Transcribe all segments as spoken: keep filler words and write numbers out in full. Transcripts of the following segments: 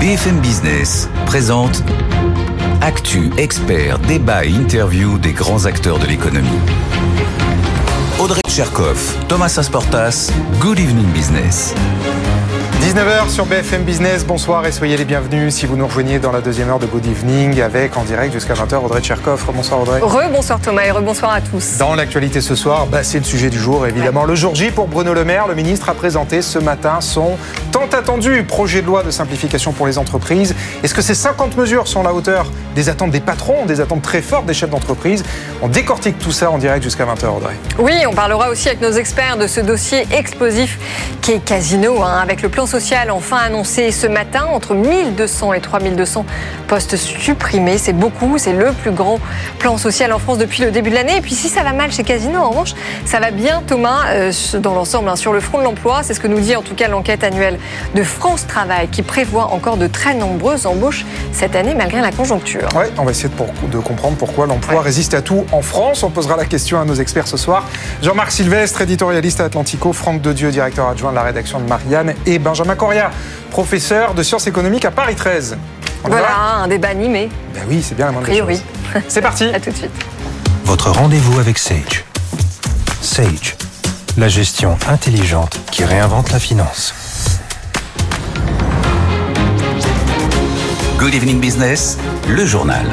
B F M Business présente Actu, experts, débat et interview des grands acteurs de l'économie. Audrey Tcherkov, Thomas Asportas, Good Evening Business. dix-neuf heures sur B F M Business, bonsoir et soyez les bienvenus si vous nous rejoignez dans la deuxième heure de Good Evening avec en direct jusqu'à vingt heures Audrey Tcherkov. Bonsoir Audrey. Rebonsoir Thomas et rebonsoir à tous. Dans l'actualité ce soir, bah, c'est le sujet du jour évidemment. Ouais. Le jour J pour Bruno Le Maire, le ministre a présenté ce matin son tant attendu projet de loi de simplification pour les entreprises. Est-ce que ces cinquante mesures sont à la hauteur des attentes des patrons, des attentes très fortes des chefs d'entreprise? On décortique tout ça en direct jusqu'à vingt heures Audrey. Oui, on parlera aussi avec nos experts de ce dossier explosif qui est Casino, hein, avec le plan social enfin annoncé ce matin, entre mille deux cents et trois mille deux cents postes supprimés. C'est beaucoup, c'est le plus grand plan social en France depuis le début de l'année. Et puis si ça va mal chez Casino, en revanche, ça va bien Thomas, euh, dans l'ensemble, hein, sur le front de l'emploi. C'est ce que nous dit en tout cas l'enquête annuelle de France Travail qui prévoit encore de très nombreuses embauches cette année malgré la conjoncture. Oui, on va essayer de, pour, de comprendre pourquoi l'emploi ouais. résiste à tout en France. On posera la question à nos experts ce soir. Jean-Marc Sylvestre, éditorialiste à Atlantico, Franck Dedieu, directeur adjoint de la rédaction de Marianne, et Benjamin Coria, professeur de sciences économiques à Paris treize. On voilà, un débat animé. Ben oui, c'est bien la moindre des choses. C'est parti. À tout de suite. Votre rendez-vous avec Sage. Sage, la gestion intelligente qui réinvente la finance. Good Evening Business, le journal.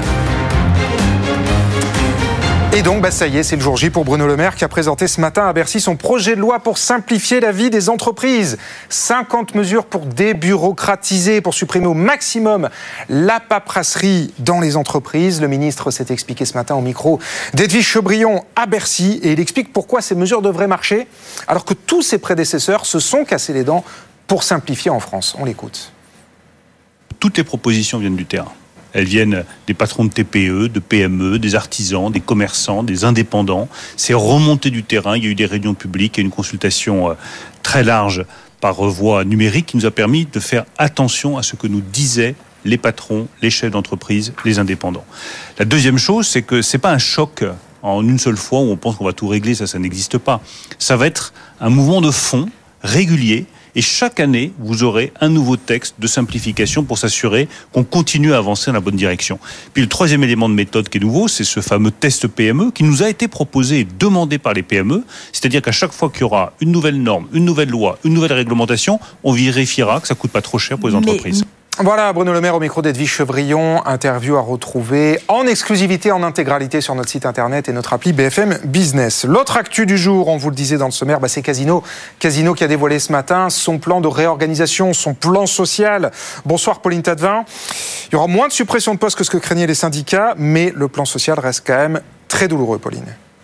Et donc, bah ça y est, c'est le jour J pour Bruno Le Maire qui a présenté ce matin à Bercy son projet de loi pour simplifier la vie des entreprises. cinquante mesures pour débureaucratiser, pour supprimer au maximum la paperasserie dans les entreprises. Le ministre s'est expliqué ce matin au micro d'Edwige Chevrillon à Bercy et il explique pourquoi ces mesures devraient marcher alors que tous ses prédécesseurs se sont cassés les dents pour simplifier en France. On l'écoute. Toutes les propositions viennent du terrain. Elles viennent des patrons de T P E, de P M E, des artisans, des commerçants, des indépendants. C'est remonté du terrain. Il y a eu des réunions publiques et une consultation très large par voie numérique qui nous a permis de faire attention à ce que nous disaient les patrons, les chefs d'entreprise, les indépendants. La deuxième chose, c'est que c'est pas un choc en une seule fois où on pense qu'on va tout régler. Ça, ça n'existe pas. Ça va être un mouvement de fond régulier. Et chaque année, vous aurez un nouveau texte de simplification pour s'assurer qu'on continue à avancer dans la bonne direction. Puis le troisième élément de méthode qui est nouveau, c'est ce fameux test P M E qui nous a été proposé et demandé par les P M E. C'est-à-dire qu'à chaque fois qu'il y aura une nouvelle norme, une nouvelle loi, une nouvelle réglementation, on vérifiera que ça ne coûte pas trop cher pour les entreprises. Mais... Voilà, Bruno Le Maire au micro d'Edwige Chevrillon, interview à retrouver en exclusivité, en intégralité sur notre site internet et notre appli B F M Business. L'autre actu du jour, on vous le disait dans le sommaire, bah c'est Casino. Casino qui a dévoilé ce matin son plan de réorganisation, son plan social. Bonsoir Pauline Tadevin. Il y aura moins de suppression de postes que ce que craignaient les syndicats, mais le plan social reste quand même très douloureux, Pauline.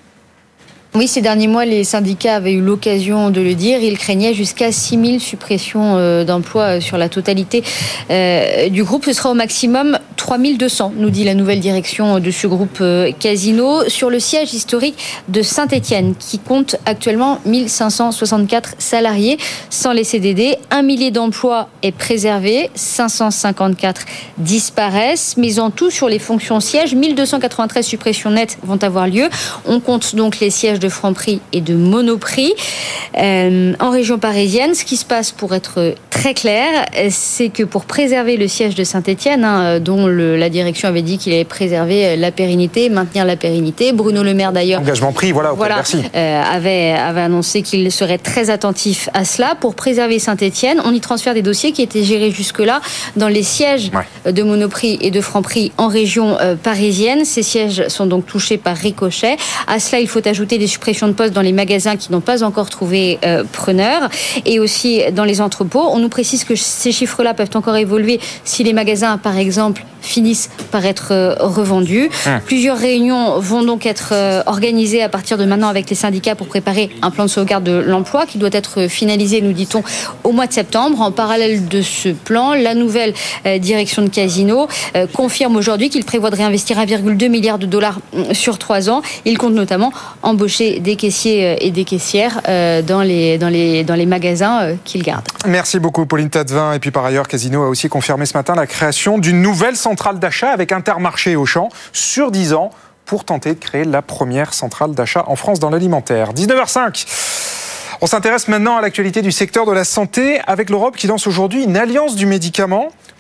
Oui, ces derniers mois, les syndicats avaient eu l'occasion de le dire. Ils craignaient jusqu'à six mille suppressions euh, d'emplois sur la totalité euh, du groupe. Ce sera au maximum trois mille deux cents, nous dit la nouvelle direction de ce groupe euh, Casino, sur le siège historique de Saint-Étienne, qui compte actuellement mille cinq cent soixante-quatre salariés. Sans les C D D, un millier d'emplois est préservé, cinq cent cinquante-quatre disparaissent. Mais en tout, sur les fonctions sièges, mille deux cent quatre-vingt-treize suppressions nettes vont avoir lieu. On compte donc les sièges de Franprix et de Monoprix. Euh, en région parisienne, ce qui se passe, pour être très clair, c'est que pour préserver le siège de Saint-Étienne, hein, dont le, la direction avait dit qu'il allait préserver la pérennité, maintenir la pérennité, Bruno Le Maire d'ailleurs... Engagement pris, voilà, voilà merci. Euh, avait, avait annoncé qu'il serait très attentif à cela. Pour préserver Saint-Étienne, on y transfère des dossiers qui étaient gérés jusque-là dans les sièges ouais. de Monoprix et de Franprix en région euh, parisienne. Ces sièges sont donc touchés par ricochet. À cela, il faut ajouter des suppression de postes dans les magasins qui n'ont pas encore trouvé euh, preneur et aussi dans les entrepôts. On nous précise que ces chiffres-là peuvent encore évoluer si les magasins, par exemple, finissent par être euh, revendus. Mmh. Plusieurs réunions vont donc être euh, organisées à partir de maintenant avec les syndicats pour préparer un plan de sauvegarde de l'emploi qui doit être finalisé, nous dit-on, au mois de septembre. En parallèle de ce plan, la nouvelle euh, direction de Casino euh, confirme aujourd'hui qu'il prévoit de réinvestir un virgule deux milliard de dollars sur trois ans. Il compte notamment embaucher des caissiers et des caissières dans les, dans les, dans les magasins qu'ils gardent. Merci beaucoup Pauline Tadevin. Et puis par ailleurs, Casino a aussi confirmé ce matin la création d'une nouvelle centrale d'achat avec Intermarché et Auchan sur dix ans pour tenter de créer la première centrale d'achat en France dans l'alimentaire. dix-neuf heures cinq. On s'intéresse maintenant à l'actualité du secteur de la santé avec l'Europe qui lance aujourd'hui une alliance du médicament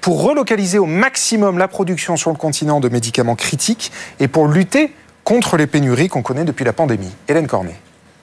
pour relocaliser au maximum la production sur le continent de médicaments critiques et pour lutter contre les pénuries qu'on connaît depuis la pandémie. Hélène Cornet.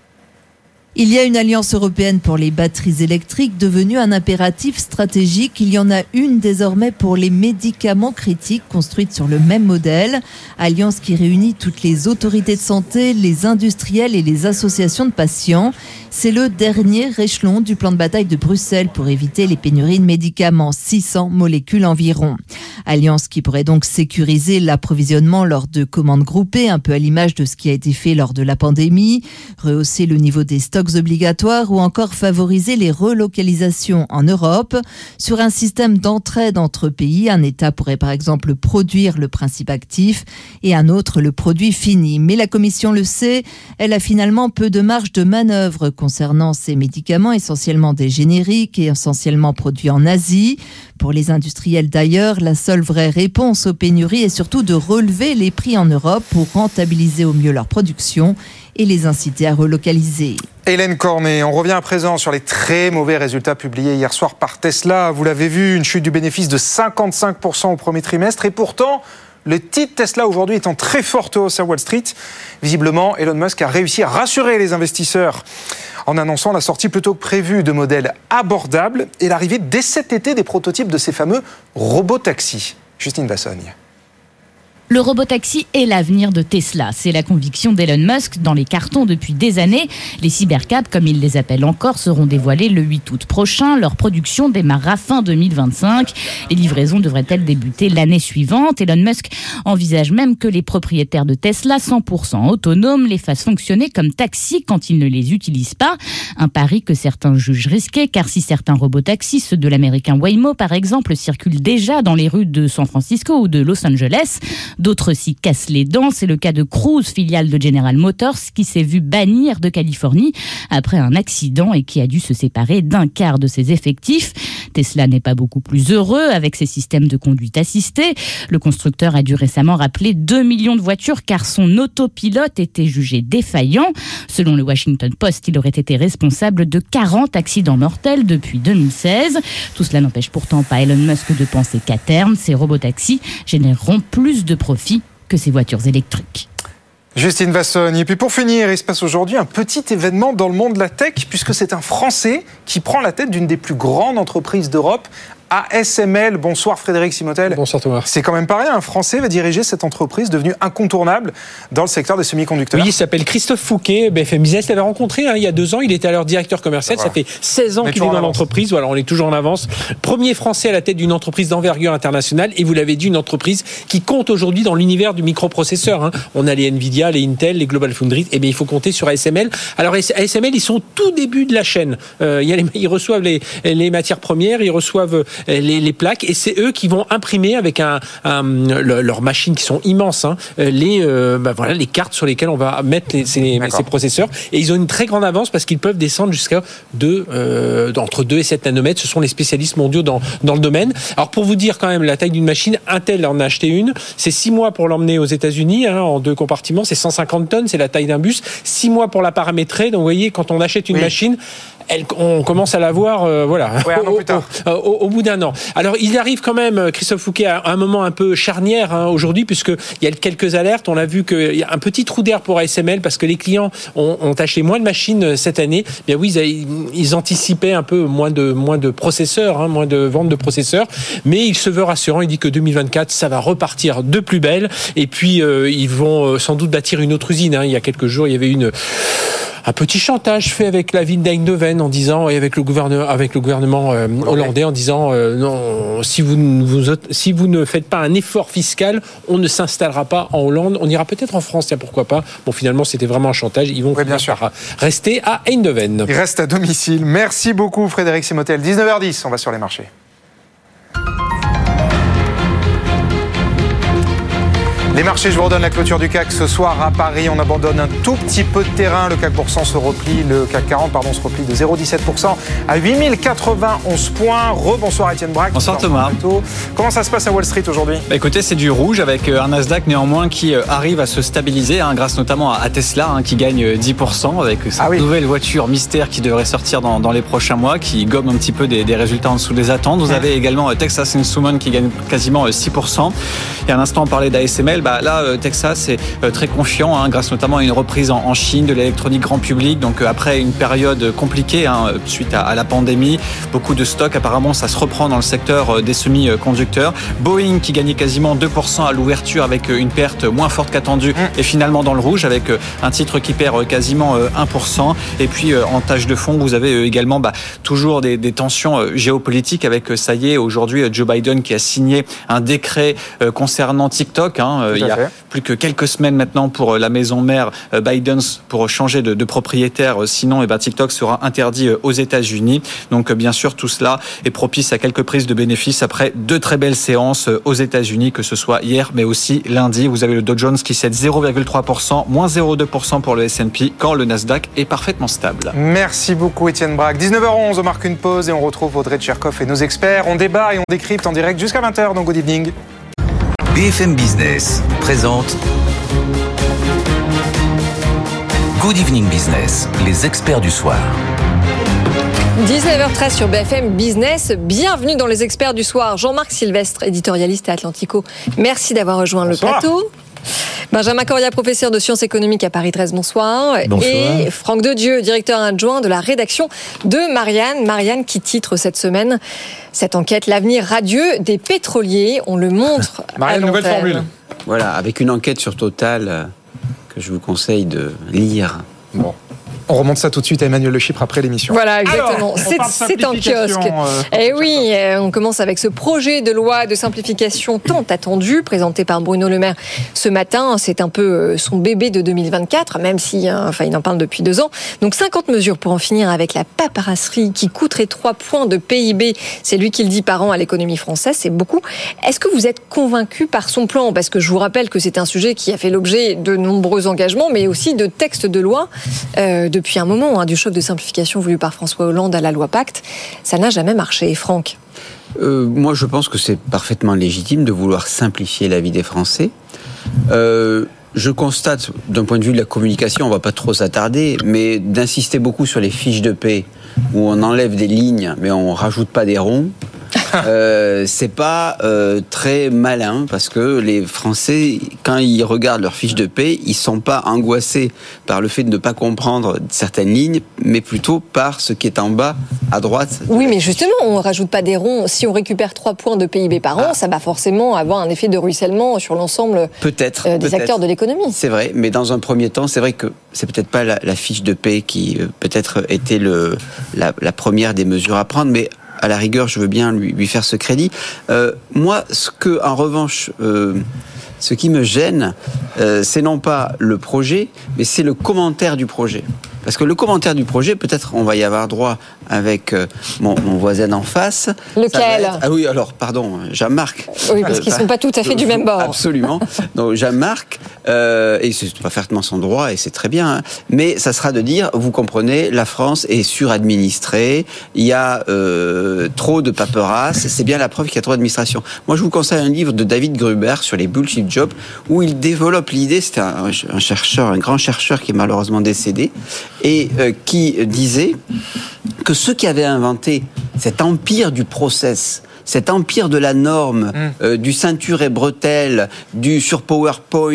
Il y a une alliance européenne pour les batteries électriques devenue un impératif stratégique. Il y en a une désormais pour les médicaments critiques construite sur le même modèle. Alliance qui réunit toutes les autorités de santé, les industriels et les associations de patients. C'est le dernier échelon du plan de bataille de Bruxelles pour éviter les pénuries de médicaments, six cents molécules environ. Alliance qui pourrait donc sécuriser l'approvisionnement lors de commandes groupées, un peu à l'image de ce qui a été fait lors de la pandémie, rehausser le niveau des stocks obligatoires ou encore favoriser les relocalisations en Europe. Sur un système d'entraide entre pays, un État pourrait par exemple produire le principe actif et un autre le produit fini. Mais la Commission le sait, elle a finalement peu de marge de manœuvre concernant ces médicaments, essentiellement des génériques et essentiellement produits en Asie. Pour les industriels d'ailleurs, la seule vraie réponse aux pénuries est surtout de relever les prix en Europe pour rentabiliser au mieux leur production et les inciter à relocaliser. Hélène Cornet, on revient à présent sur les très mauvais résultats publiés hier soir par Tesla. Vous l'avez vu, une chute du bénéfice de cinquante-cinq pour cent au premier trimestre et pourtant, le titre Tesla aujourd'hui est en très forte hausse à Wall Street. Visiblement, Elon Musk a réussi à rassurer les investisseurs en annonçant la sortie plutôt que prévue de modèles abordables et l'arrivée dès cet été des prototypes de ces fameux robotaxis. Justine Vassogne. Le robotaxi est l'avenir de Tesla. C'est la conviction d'Elon Musk dans les cartons depuis des années. Les cybercabs, comme il les appelle encore, seront dévoilés le huit août prochain. Leur production démarrera fin deux mille vingt-cinq. Les livraisons devraient-elles débuter l'année suivante. Elon Musk envisage même que les propriétaires de Tesla cent pour cent autonomes les fassent fonctionner comme taxis quand ils ne les utilisent pas. Un pari que certains jugent risqué, car si certains robotaxis, ceux de l'américain Waymo par exemple, circulent déjà dans les rues de San Francisco ou de Los Angeles, d'autres s'y cassent les dents. C'est le cas de Cruise, filiale de General Motors, qui s'est vu bannir de Californie après un accident et qui a dû se séparer d'un quart de ses effectifs. Tesla n'est pas beaucoup plus heureux avec ses systèmes de conduite assistée. Le constructeur a dû récemment rappeler deux millions de voitures car son autopilote était jugé défaillant. Selon le Washington Post, il aurait été responsable de quarante accidents mortels depuis deux mille seize. Tout cela n'empêche pourtant pas Elon Musk de penser qu'à terme, ces robotaxis généreront plus de profit que ces voitures électriques. Justine Vassogne. Et puis pour finir, il se passe aujourd'hui un petit événement dans le monde de la tech, puisque c'est un Français qui prend la tête d'une des plus grandes entreprises d'Europe, A S M L. Bonsoir Frédéric Simotel. Bonsoir Thomas. C'est quand même pas rien, un Français va diriger cette entreprise devenue incontournable dans le secteur des semi-conducteurs. Oui, il s'appelle Christophe Fouquet, B F M Business l'avait rencontré hein, il y a deux ans, il était alors directeur commercial, voilà. Ça fait seize ans qu'il est dans l'entreprise, voilà, on est toujours en avance. Premier Français à la tête d'une entreprise d'envergure internationale, et vous l'avez dit, une entreprise qui compte aujourd'hui dans l'univers du microprocesseur. Hein. On a les Nvidia, les Intel, les Global Foundries, et bien il faut compter sur A S M L. Alors A S M L, ils sont au tout début de la chaîne. Euh, il y a les, ils reçoivent les, les matières premières, ils reçoivent les, les plaques, et c'est eux qui vont imprimer avec un, un le, leurs machines qui sont immenses, hein, les euh, bah voilà les cartes sur lesquelles on va mettre les, ces, ces processeurs. Et ils ont une très grande avance parce qu'ils peuvent descendre jusqu'à deux, euh, entre deux et sept nanomètres. Ce sont les spécialistes mondiaux dans dans le domaine. Alors pour vous dire quand même la taille d'une machine, Intel en a acheté une. C'est six mois pour l'emmener aux États-Unis hein, en deux compartiments. C'est cent cinquante tonnes, c'est la taille d'un bus. Six mois pour la paramétrer. Donc vous voyez, quand on achète une oui. machine, Elle, on commence à la voir euh, voilà, ouais, un an plus tard. Au, au, au bout d'un an. Alors, il arrive quand même, Christophe Fouquet, à un moment un peu charnière hein, aujourd'hui, puisqu'il y a quelques alertes. On a vu qu'il y a un petit trou d'air pour A S M L parce que les clients ont, ont acheté moins de machines cette année. Bien oui, ils, ils anticipaient un peu moins de, moins de processeurs, hein, moins de ventes de processeurs. Mais il se veut rassurant. Il dit que deux mille vingt-quatre, ça va repartir de plus belle. Et puis, euh, ils vont sans doute bâtir une autre usine. Hein. Il y a quelques jours, il y avait une... un petit chantage fait avec la ville d'Eindhoven en disant, et avec le gouvernement, avec le gouvernement euh, hollandais en disant euh, non, si vous, vous si vous ne faites pas un effort fiscal, on ne s'installera pas en Hollande, on ira peut-être en France, tiens, pourquoi pas. Bon, finalement, c'était vraiment un chantage. Ils vont oui, bien sûr. rester à Eindhoven. Ils restent à domicile. Merci beaucoup, Frédéric Simotel. dix-neuf heures dix, on va sur les marchés. Les marchés, je vous redonne la clôture du C A C ce soir à Paris. On abandonne un tout petit peu de terrain. Le C A C pour cent se replie, le C A C quarante pardon, se replie de zéro virgule dix-sept pour cent à huit mille quatre-vingt-onze points. Rebonsoir Étienne Braque. Bonsoir Thomas. Comment ça se passe à Wall Street aujourd'hui ? Bah écoutez, c'est du rouge avec un Nasdaq néanmoins qui arrive à se stabiliser hein, grâce notamment à Tesla hein, qui gagne dix pour cent avec cette ah oui. nouvelle voiture mystère qui devrait sortir dans, dans les prochains mois, qui gomme un petit peu des, des résultats en dessous des attentes. Vous ouais. avez également Texas Instruments qui gagne quasiment six pour cent. Il y a un instant on parlait d'A S M L. Bah, là, Texas est très confiant hein, grâce notamment à une reprise en, en Chine de l'électronique grand public. Donc après une période compliquée hein, suite à, à la pandémie, beaucoup de stocks. Apparemment, ça se reprend dans le secteur des semi-conducteurs. Boeing qui gagnait quasiment deux pour cent à l'ouverture avec une perte moins forte qu'attendue mmh. et finalement dans le rouge avec un titre qui perd quasiment un pour cent. Et puis en tâche de fond, vous avez également bah, toujours des, des tensions géopolitiques avec, ça y est, aujourd'hui Joe Biden qui a signé un décret concernant TikTok. Hein. Il y a plus que quelques semaines maintenant pour la maison mère Biden pour changer de, de propriétaire. Sinon, eh ben, TikTok sera interdit aux États-Unis. Donc, bien sûr, tout cela est propice à quelques prises de bénéfices après deux très belles séances aux États-Unis, que ce soit hier, mais aussi lundi. Vous avez le Dow Jones qui cède zéro virgule trois pour cent, moins zéro virgule deux pour cent pour le S and P, quand le Nasdaq est parfaitement stable. Merci beaucoup, Étienne Braque. dix-neuf heures onze, on marque une pause et on retrouve Audrey Tcherkov et nos experts. On débat et on décrypte en direct jusqu'à vingt heures dans Good Evening. B F M Business présente Good Evening Business, les experts du soir. dix-neuf heures treize sur B F M Business. Bienvenue dans les experts du soir. Jean-Marc Sylvestre, éditorialiste à Atlantico. Merci d'avoir rejoint bonsoir. Le plateau. Benjamin Coria, professeur de sciences économiques à Paris treize, bonsoir. bonsoir. Et Franck Dedieu, directeur adjoint de la rédaction de Marianne. Marianne qui titre cette semaine cette enquête « L'avenir radieux des pétroliers ». On le montre Marianne, à nouvelle formule. Voilà, avec une enquête sur Total que je vous conseille de lire. Bon. On remonte ça tout de suite à Emmanuel Le Chypre après l'émission. Voilà, exactement. Alors, c'est, c'est en kiosque. Euh, et oui, on commence avec ce projet de loi de simplification tant attendu, présenté par Bruno Le Maire ce matin. C'est un peu son bébé de deux mille vingt-quatre, même si, enfin, il en parle depuis deux ans. Donc, cinquante mesures pour en finir avec la paperasserie qui coûterait trois points de P I B. C'est lui qui le dit par an à l'économie française. C'est beaucoup. Est-ce que vous êtes convaincu par son plan ? Parce que je vous rappelle que c'est un sujet qui a fait l'objet de nombreux engagements, mais aussi de textes de loi euh, de depuis un moment, hein, du choc de simplification voulu par François Hollande à la loi Pacte. Ça n'a jamais marché. Franck ? euh, Moi, je pense que c'est parfaitement légitime de vouloir simplifier la vie des Français. Euh, je constate, d'un point de vue de la communication, on ne va pas trop s'attarder, mais d'insister beaucoup sur les fiches de paie, où on enlève des lignes, mais on ne rajoute pas des ronds. euh, c'est pas euh, très malin parce que les Français, quand ils regardent leurs fiches de paie, ils sont pas angoissés par le fait de ne pas comprendre certaines lignes, mais plutôt par ce qui est en bas à droite. Oui, mais justement, on rajoute pas des ronds. Si on récupère trois points de P I B par an, ah. ça va forcément avoir un effet de ruissellement sur l'ensemble peut-être, euh, des peut-être. acteurs de l'économie. C'est vrai, mais dans un premier temps, c'est vrai que c'est peut-être pas la, la fiche de paie qui euh, peut-être était le, la, la première des mesures à prendre, mais à la rigueur, je veux bien lui, lui faire ce crédit. Euh, moi, ce que, en revanche, euh, ce qui me gêne, euh, c'est non pas le projet, mais c'est le commentaire du projet. Parce que le commentaire du projet, peut-être on va y avoir droit avec euh, mon, mon voisin en face. Lequel ? être, Ah oui, alors, pardon, Jean-Marc. Oui, parce euh, qu'ils ne sont pas tout à fait euh, du même bord. Absolument. Donc, Jean-Marc, euh, et c'est parfaitement son droit, et c'est très bien, hein, mais ça sera de dire, vous comprenez, la France est suradministrée, il y a euh, trop de paperasse, c'est bien la preuve qu'il y a trop d'administration. Moi, je vous conseille un livre de David Gruber sur les bullshit jobs, où il développe l'idée, c'était un, un chercheur, un grand chercheur qui est malheureusement décédé, et euh, qui disait que ceux qui avaient inventé cet empire du process, cet empire de la norme, mmh. euh, du ceinture et bretelles, du sur PowerPoint,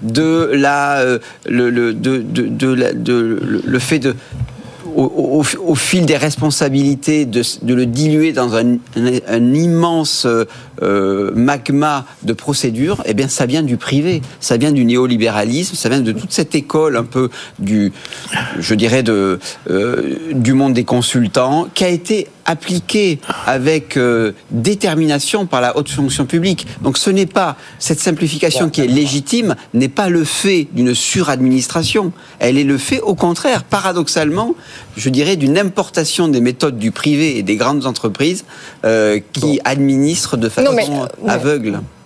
de la, euh, le, le, de, de, de, la, de le, le fait de Au, au, au fil des responsabilités, de, de le diluer dans un, un, un immense euh, magma de procédures, eh bien, ça vient du privé, ça vient du néolibéralisme, ça vient de toute cette école un peu du, je dirais, de, euh, du monde des consultants, qui a été appliquée avec euh, détermination par la haute fonction publique. Donc, ce n'est pas, cette simplification qui est légitime, n'est pas le fait d'une suradministration. Elle est le fait, au contraire, paradoxalement, je dirais, d'une importation des méthodes du privé et des grandes entreprises euh, qui bon. administrent de façon non, mais, aveugle.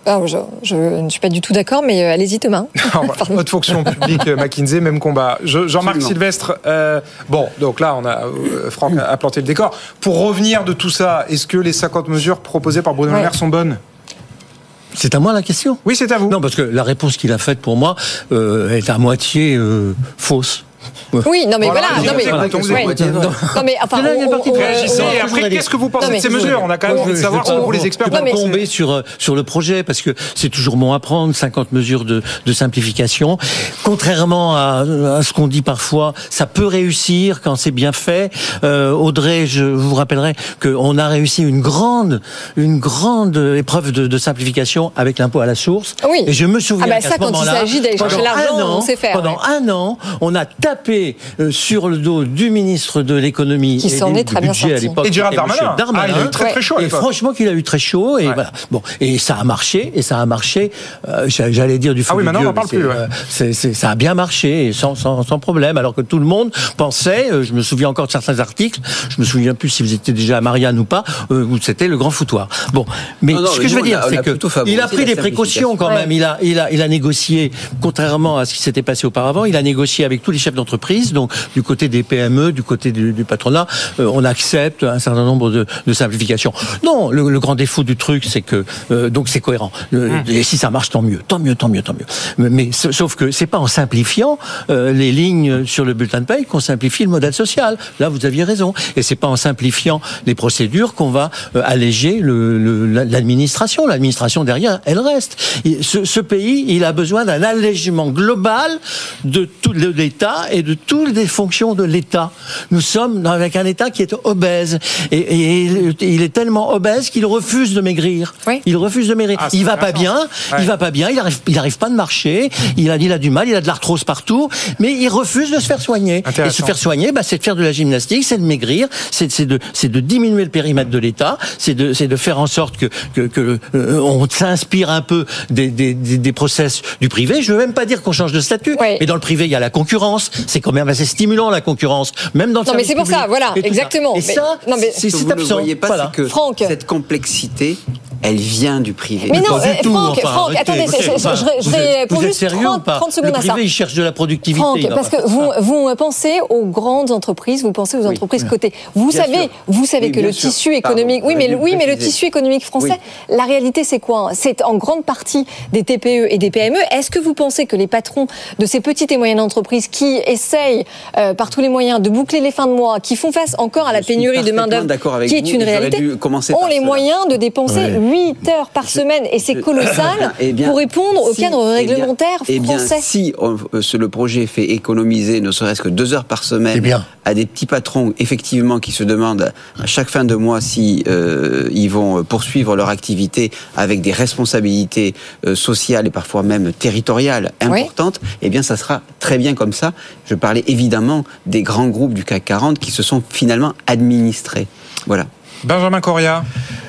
Alors, je, je ne suis pas du tout d'accord, mais euh, allez-y Thomas. Haute fonction publique, McKinsey, même combat. Je, Jean-Marc Absolument. Sylvestre, euh, bon, donc là, on a, euh, Franck a, a planté le décor. Pour revenir de tout ça, est-ce que les cinquante mesures proposées par Bruno Le Maire sont bonnes ? C'est à moi la question ? Oui, c'est à vous. Non, parce que la réponse qu'il a faite pour moi euh, est à moitié euh, fausse. Oui, non mais voilà, voilà. Non, mais, voilà. non. non mais enfin, on, on, on, réagissez. Et après, qu'est-ce que vous pensez de ces mesures ? On a quand même envie de savoir ce que vous les experts pensent. Je ne vais pas tomber sur sur le projet parce que c'est toujours bon à prendre. cinquante mesures de de simplification. Contrairement à, à ce qu'on dit parfois, ça peut réussir quand c'est bien fait. Euh, Audrey, je vous rappellerai qu'on a réussi une grande une grande épreuve de, de simplification avec l'impôt à la source. Oui. Et je me souviens ah bah qu'à ça, ce moment-là, quand il s'agit d'aller chercher l'argent, on sait faire. Pendant ouais. un an, on a tapé sur le dos du ministre de l'économie qui s'en est très bien sorti. À l'époque, et Gérald Darmanin. Darmanin. Ah, il a eu très très chaud. Et franchement, qu'il a eu très chaud. Et ouais. voilà. Bon, et ça a marché. Et ça a marché. Euh, j'allais dire du fond ah oui, de maintenant Dieu, on n'en parle plus. Ouais. Euh, c'est, c'est, ça a bien marché, sans, sans, sans problème. Alors que tout le monde pensait. Euh, je me souviens encore de certains articles. Je me souviens plus si vous étiez déjà à Marianne ou pas. Euh, où c'était le grand foutoir. Bon, mais non, non, ce que je veux dire, c'est que il a pris des précautions quand même. Il a, il a, il a négocié, contrairement à ce qui s'était passé auparavant. Il a négocié avec tous les chefs d'entreprise, donc du côté des P M E, du côté du, du patronat, euh, on accepte un certain nombre de, de simplifications. Non, le, le grand défaut du truc, c'est que euh, donc c'est cohérent. Le, mmh. Et si ça marche, tant mieux, tant mieux, tant mieux, tant mieux. Mais, mais sauf que c'est pas en simplifiant euh, les lignes sur le bulletin de paye qu'on simplifie le modèle social. Là, vous aviez raison. Et c'est pas en simplifiant les procédures qu'on va euh, alléger le, le, l'administration. L'administration derrière, elle reste. Ce, ce pays, il a besoin d'un allègement global de tout de l'État et de toutes les fonctions de l'État. Nous sommes avec un État qui est obèse. Et, et, et il est tellement obèse qu'il refuse de maigrir. Oui. Il refuse de maigrir. Ah, il va pas bien. Ouais. Il va pas bien. Il arrive, il arrive pas de marcher. Il a, il a du mal. Il a de l'arthrose partout. Mais il refuse de se faire soigner. Et se faire soigner, bah, c'est de faire de la gymnastique, c'est de maigrir, c'est, c'est de, c'est de diminuer le périmètre de l'État, c'est de, c'est de faire en sorte que, que, que euh, on s'inspire un peu des, des, des, des process du privé. Je veux même pas dire qu'on change de statut. Oui. Mais dans le privé, il y a la concurrence. C'est quand même assez stimulant, la concurrence. Même dans le non, mais c'est pour ça, voilà, exactement. Ça. Et mais, ça, non, mais, c'est, c'est vous absent. Vous ne voyez pas, voilà. C'est que Franck. Cette complexité, elle vient du privé. Mais non, pas du euh, tout, Franck, enfin, Franck attendez, écoutez, c'est, c'est, je, je vais pour juste trente, trente secondes à ça. Le privé, il cherche de la productivité. Franck, parce que vous, vous pensez aux grandes entreprises, vous pensez aux entreprises oui. cotées. Vous bien savez, sûr. vous savez oui, que le sûr. tissu économique, Pardon, oui, mais le, oui, mais le tissu économique français, oui. la réalité, c'est quoi ? C'est en grande partie des T P E et des P M E. Est-ce que vous pensez que les patrons de ces petites et moyennes entreprises qui essayent euh, par tous les moyens de boucler les fins de mois, qui font face encore à la pénurie de main-d'œuvre, qui est une réalité, ont les moyens de dépenser huit heures par semaine, et c'est colossal, eh bien, pour répondre au si, cadre réglementaire eh bien, français. Eh bien, si on, le projet fait économiser ne serait-ce que deux heures par semaine à des petits patrons, effectivement, qui se demandent à chaque fin de mois si euh, ils vont poursuivre leur activité avec des responsabilités euh, sociales et parfois même territoriales importantes, oui. eh bien, ça sera très bien comme ça. Je parlais évidemment des grands groupes du C A C quarante qui se sont finalement administrés. Voilà. Benjamin Correa.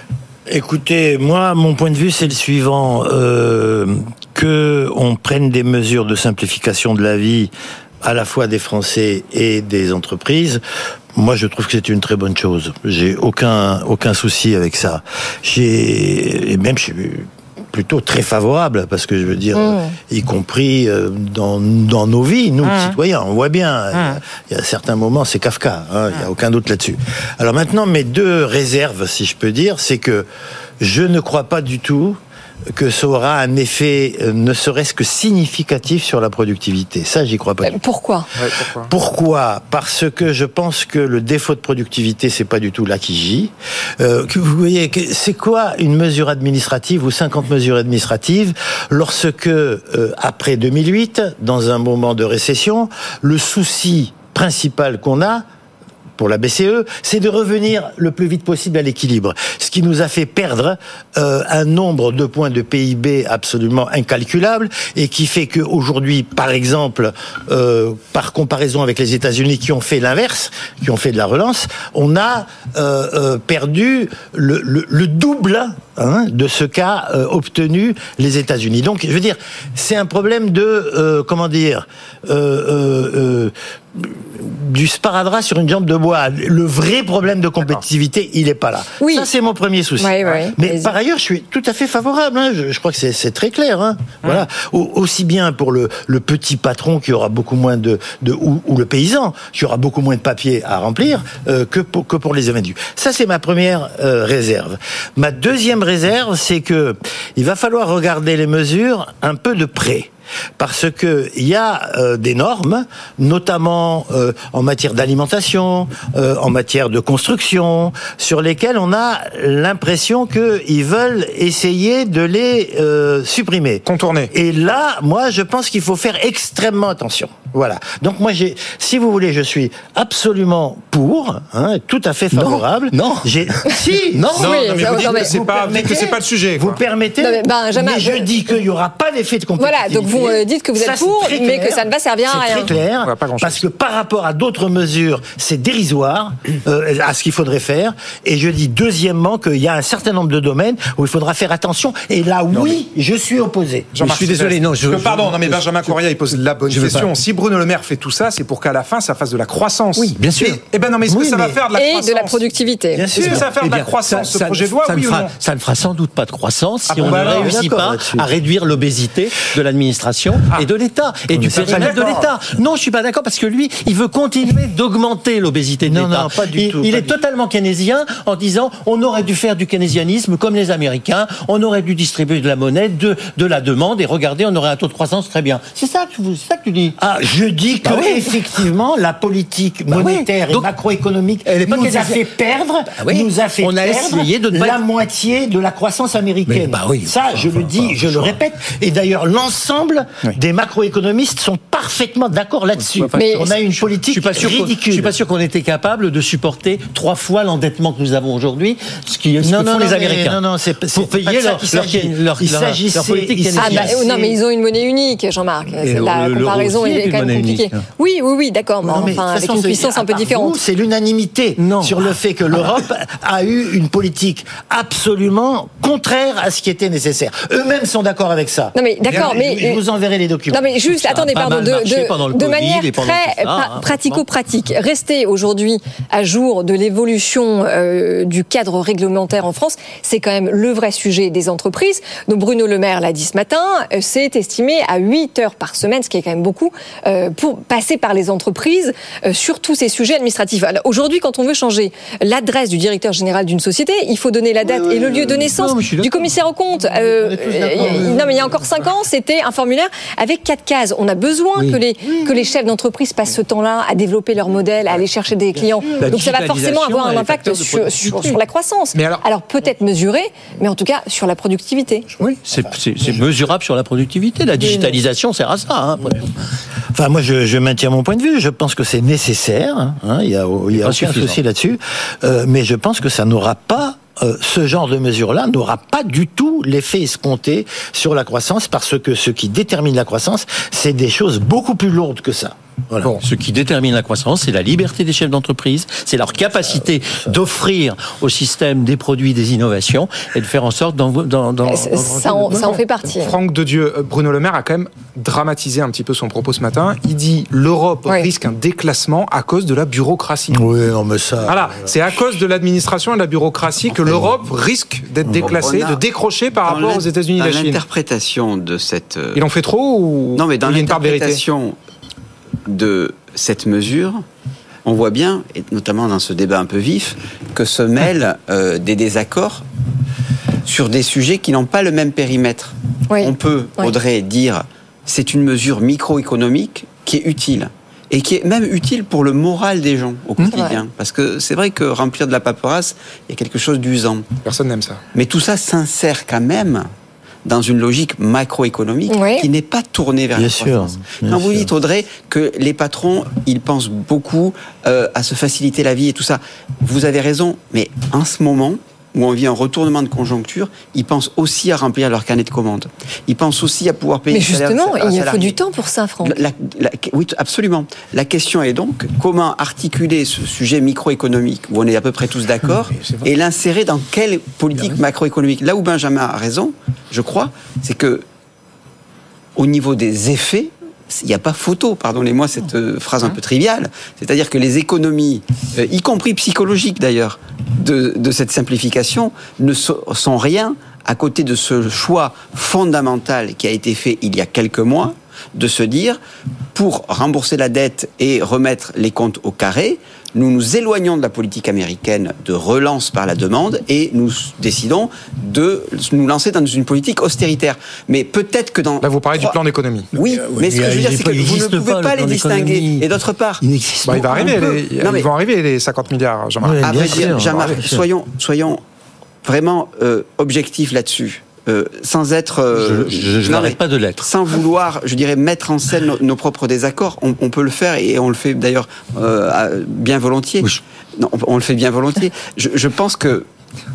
Écoutez, moi, mon point de vue, c'est le suivant. Euh, que on prenne des mesures de simplification de la vie à la fois des Français et des entreprises, moi, je trouve que c'est une très bonne chose. J'ai aucun aucun souci avec ça. J'ai et même je suis plutôt très favorable parce que je veux dire, mmh. y compris dans dans nos vies, nous mmh. citoyens, on voit bien. Mmh. Il y a certains moments, c'est Kafka. Hein, il y a aucun doute là-dessus. Alors maintenant, mes deux réserves, si je peux dire, c'est que je ne crois pas du tout que ça aura un effet, euh, ne serait-ce que significatif sur la productivité. Ça, j'y crois pas. Pourquoi ? Ouais, pourquoi Pourquoi ? Parce que je pense que le défaut de productivité, c'est pas du tout là qui gît. Euh, que vous voyez, que c'est quoi une mesure administrative ou cinquante mesures administratives lorsque, euh, après deux mille huit, dans un moment de récession, le souci principal qu'on a, pour la B C E, c'est de revenir le plus vite possible à l'équilibre. Ce qui nous a fait perdre euh, un nombre de points de P I B absolument incalculable et qui fait qu'aujourd'hui, par exemple, euh, par comparaison avec les États-Unis qui ont fait l'inverse, qui ont fait de la relance, on a euh, euh, perdu le, le, le double hein, de ce qu'a euh, obtenu les États-Unis. Donc, je veux dire, c'est un problème de, euh, comment dire, euh, euh, euh, du sparadrap sur une jambe de bois. Le vrai problème de compétitivité, D'accord. il n'est pas là. Oui. Ça, c'est mon premier souci. Oui, oui. Mais Vas-y. par ailleurs, je suis tout à fait favorable. Hein. Je, je crois que c'est, c'est très clair. Hein. Mmh. Voilà. Au, aussi bien pour le, le petit patron qui aura beaucoup moins de, de ou, ou le paysan qui aura beaucoup moins de papier à remplir euh, que pour que pour les invendus. Ça, c'est ma première euh, réserve. Ma deuxième réserve, c'est que il va falloir regarder les mesures un peu de près. Parce que il y a euh, des normes, notamment euh, en matière d'alimentation, euh, en matière de construction, sur lesquelles on a l'impression qu'ils veulent essayer de les euh, supprimer, contourner. Et là, moi, je pense qu'il faut faire extrêmement attention. Voilà. Donc moi, j'ai, si vous voulez, je suis absolument pour, hein, tout à fait favorable. Non. non. J'ai, si. Non. non, oui, non, mais vous dites que c'est pas, que c'est pas le sujet. Vous quoi. permettez. Non, mais Benjamin, mais je je... dis qu'il n'y aura pas d'effet de compétitivité. Voilà. Donc vous euh, dites que vous êtes ça, pour, mais clair. que ça ne va servir à rien. C'est très clair. Parce que par rapport à d'autres mesures, c'est dérisoire euh, à ce qu'il faudrait faire. Et je dis deuxièmement qu'il y a un certain nombre de domaines où il faudra faire attention. Et là, non, oui, mais... je suis opposé. Je suis désolé. Non, je, que, pardon. Non, mais Benjamin Correa, il pose la bonne question. Si Bruno Le Maire fait tout ça, c'est pour qu'à la fin, ça fasse de la croissance. Oui, bien sûr. Eh ben non, mais est-ce oui, que ça mais... va faire de la et croissance de la productivité. Bien sûr. Est-ce que ça va faire eh bien, de la croissance, ça, ce projet de loi, ça oui ne ou fera, non? Ça ne fera sans doute pas de croissance si ah, on bah, ne réussit pas là-dessus. à réduire l'obésité de l'administration ah. et de l'État et on du périmètre de l'État. Non, je suis pas d'accord parce que lui, il veut continuer d'augmenter l'obésité de non, l'État. Non, pas du il, tout. Il pas est du totalement keynésien en disant on aurait dû faire du keynésianisme comme les Américains, on aurait dû distribuer de la monnaie, de, de la demande et regardez, on aurait un taux de croissance très bien. C'est ça que, c'est ça que tu dis. Ah, je dis que bah oui. effectivement, la politique bah monétaire oui. Donc, et macroéconomique elle est pas nous a fait perdre, bah oui. nous a fait on a perdre essayé de la pas... moitié de la croissance américaine. Bah oui, ça, je enfin, le dis, enfin, je le répète. Et d'ailleurs, l'ensemble oui. des macroéconomistes sont parfaitement d'accord là-dessus. Enfin, mais on a une politique je suis pas sûr ridicule. Je suis pas sûr qu'on était capable de supporter trois fois l'endettement que nous avons aujourd'hui, ce qui ce non, que non, font non, les Américains. Non, non, c'est, c'est pour payer leur, leur, leur, leur, leur politique. Ah bah, non, mais ils ont une monnaie unique, Jean-Marc. Et la le, comparaison est quand même compliquée. Unique. Oui, oui, oui, d'accord. Mais non, enfin, avec une puissance un peu différente. Vous, c'est l'unanimité non. sur le fait que l'Europe a eu une politique absolument contraire à ce qui était nécessaire. Eux-mêmes sont d'accord avec ça. Non, mais d'accord, mais je vous enverrai les documents. Non, mais juste, attendez, pardon, de, de, de manière très ça, hein, pratico-pratique. Rester aujourd'hui à jour de l'évolution euh, du cadre réglementaire en France, c'est quand même le vrai sujet des entreprises. Donc Bruno Le Maire l'a dit ce matin, euh, c'est estimé à huit heures par semaine, ce qui est quand même beaucoup, euh, pour passer par les entreprises euh, sur tous ces sujets administratifs. Alors, aujourd'hui, quand on veut changer l'adresse du directeur général d'une société, il faut donner la date oui, oui, et le lieu de naissance non, du commissaire aux comptes. Euh, euh, non, mais il y a encore cinq ans, c'était un formulaire avec quatre cases. On a besoin oui. que, les, que les chefs d'entreprise passent ce temps-là à développer leur modèle, à aller chercher des clients. La Donc ça va forcément avoir un impact sur, sur, sur la croissance. Mais alors, alors peut-être mesuré, mais en tout cas sur la productivité. Oui, c'est, c'est, c'est mesurable sur la productivité. La digitalisation sert à ça. Hein. Enfin, moi, je, je maintiens mon point de vue. Je pense que c'est nécessaire. Hein. Il y a, il y a aucun souci là-dessus. Euh, mais je pense que ça n'aura pas Euh, ce genre de mesure-là n'aura pas du tout l'effet escompté sur la croissance, parce que ce qui détermine la croissance, c'est des choses beaucoup plus lourdes que ça. Voilà. Bon. Ce qui détermine la croissance, c'est la liberté des chefs d'entreprise, c'est leur capacité d'offrir au système des produits, des innovations, et de faire en sorte d'en... d'en, d'en ça, ça, en, ça en fait partie. Franck Dedieu, Bruno Le Maire a quand même dramatisé un petit peu son propos ce matin. Il dit l'Europe oui. risque un déclassement à cause de la bureaucratie. Oui, non mais ça... Voilà, c'est à cause de l'administration et de la bureaucratie que l'Europe risque d'être déclassée, de décrocher par rapport aux États-Unis et la Chine. Dans l'interprétation de cette... Ils en fait trop ou... Non, mais dans l'interprétation de cette mesure, on voit bien, et notamment dans ce débat un peu vif, que se mêlent euh, des désaccords sur des sujets qui n'ont pas le même périmètre. Oui. On peut, Audrey, oui. dire c'est une mesure microéconomique qui est utile. Et qui est même utile pour le moral des gens au quotidien. Ouais. Parce que c'est vrai que remplir de la paperasse, il y a quelque chose d'usant. Personne n'aime ça. Mais tout ça s'insère quand même dans une logique macroéconomique oui. qui n'est pas tournée vers bien la croissance. Sûr, bien Quand vous sûr. dites, Audrey, que les patrons, ils pensent beaucoup euh, à se faciliter la vie et tout ça, vous avez raison, mais en ce moment, où on vit un retournement de conjoncture, ils pensent aussi à remplir leur carnet de commandes. Ils pensent aussi à pouvoir payer... Mais justement, salaire, il faut du temps pour ça, Franck. La, la, oui, absolument. La question est donc, comment articuler ce sujet microéconomique, où on est à peu près tous d'accord, et l'insérer dans quelle politique macroéconomique? Là où Benjamin a raison, je crois, c'est que au niveau des effets, il n'y a pas photo, pardonnez-moi cette euh, phrase un peu triviale. C'est-à-dire que les économies, euh, y compris psychologiques d'ailleurs, de, de cette simplification, ne so- sont rien à côté de ce choix fondamental qui a été fait il y a quelques mois, de se dire, pour rembourser la dette et remettre les comptes au carré, nous nous éloignons de la politique américaine de relance par la demande et nous décidons de nous lancer dans une politique austéritaire. Mais peut-être que dans... Là, vous parlez du plan d'économie. Oui, mais ce que je veux dire, c'est que vous ne pouvez pas les distinguer. Et d'autre part... Il, bah, il va arriver, les, non, mais... ils vont arriver les cinquante milliards, Jean-Marc. À vrai dire, Jean-Marc, soyons, soyons vraiment euh, objectifs là-dessus. Euh, sans être, euh, je, je, je non, n'arrête pas de l'être. Sans vouloir, je dirais, mettre en scène nos, nos propres désaccords, on, on peut le faire et on le fait d'ailleurs euh, bien volontiers. Oui. Non, on, on le fait bien volontiers. Je, je pense que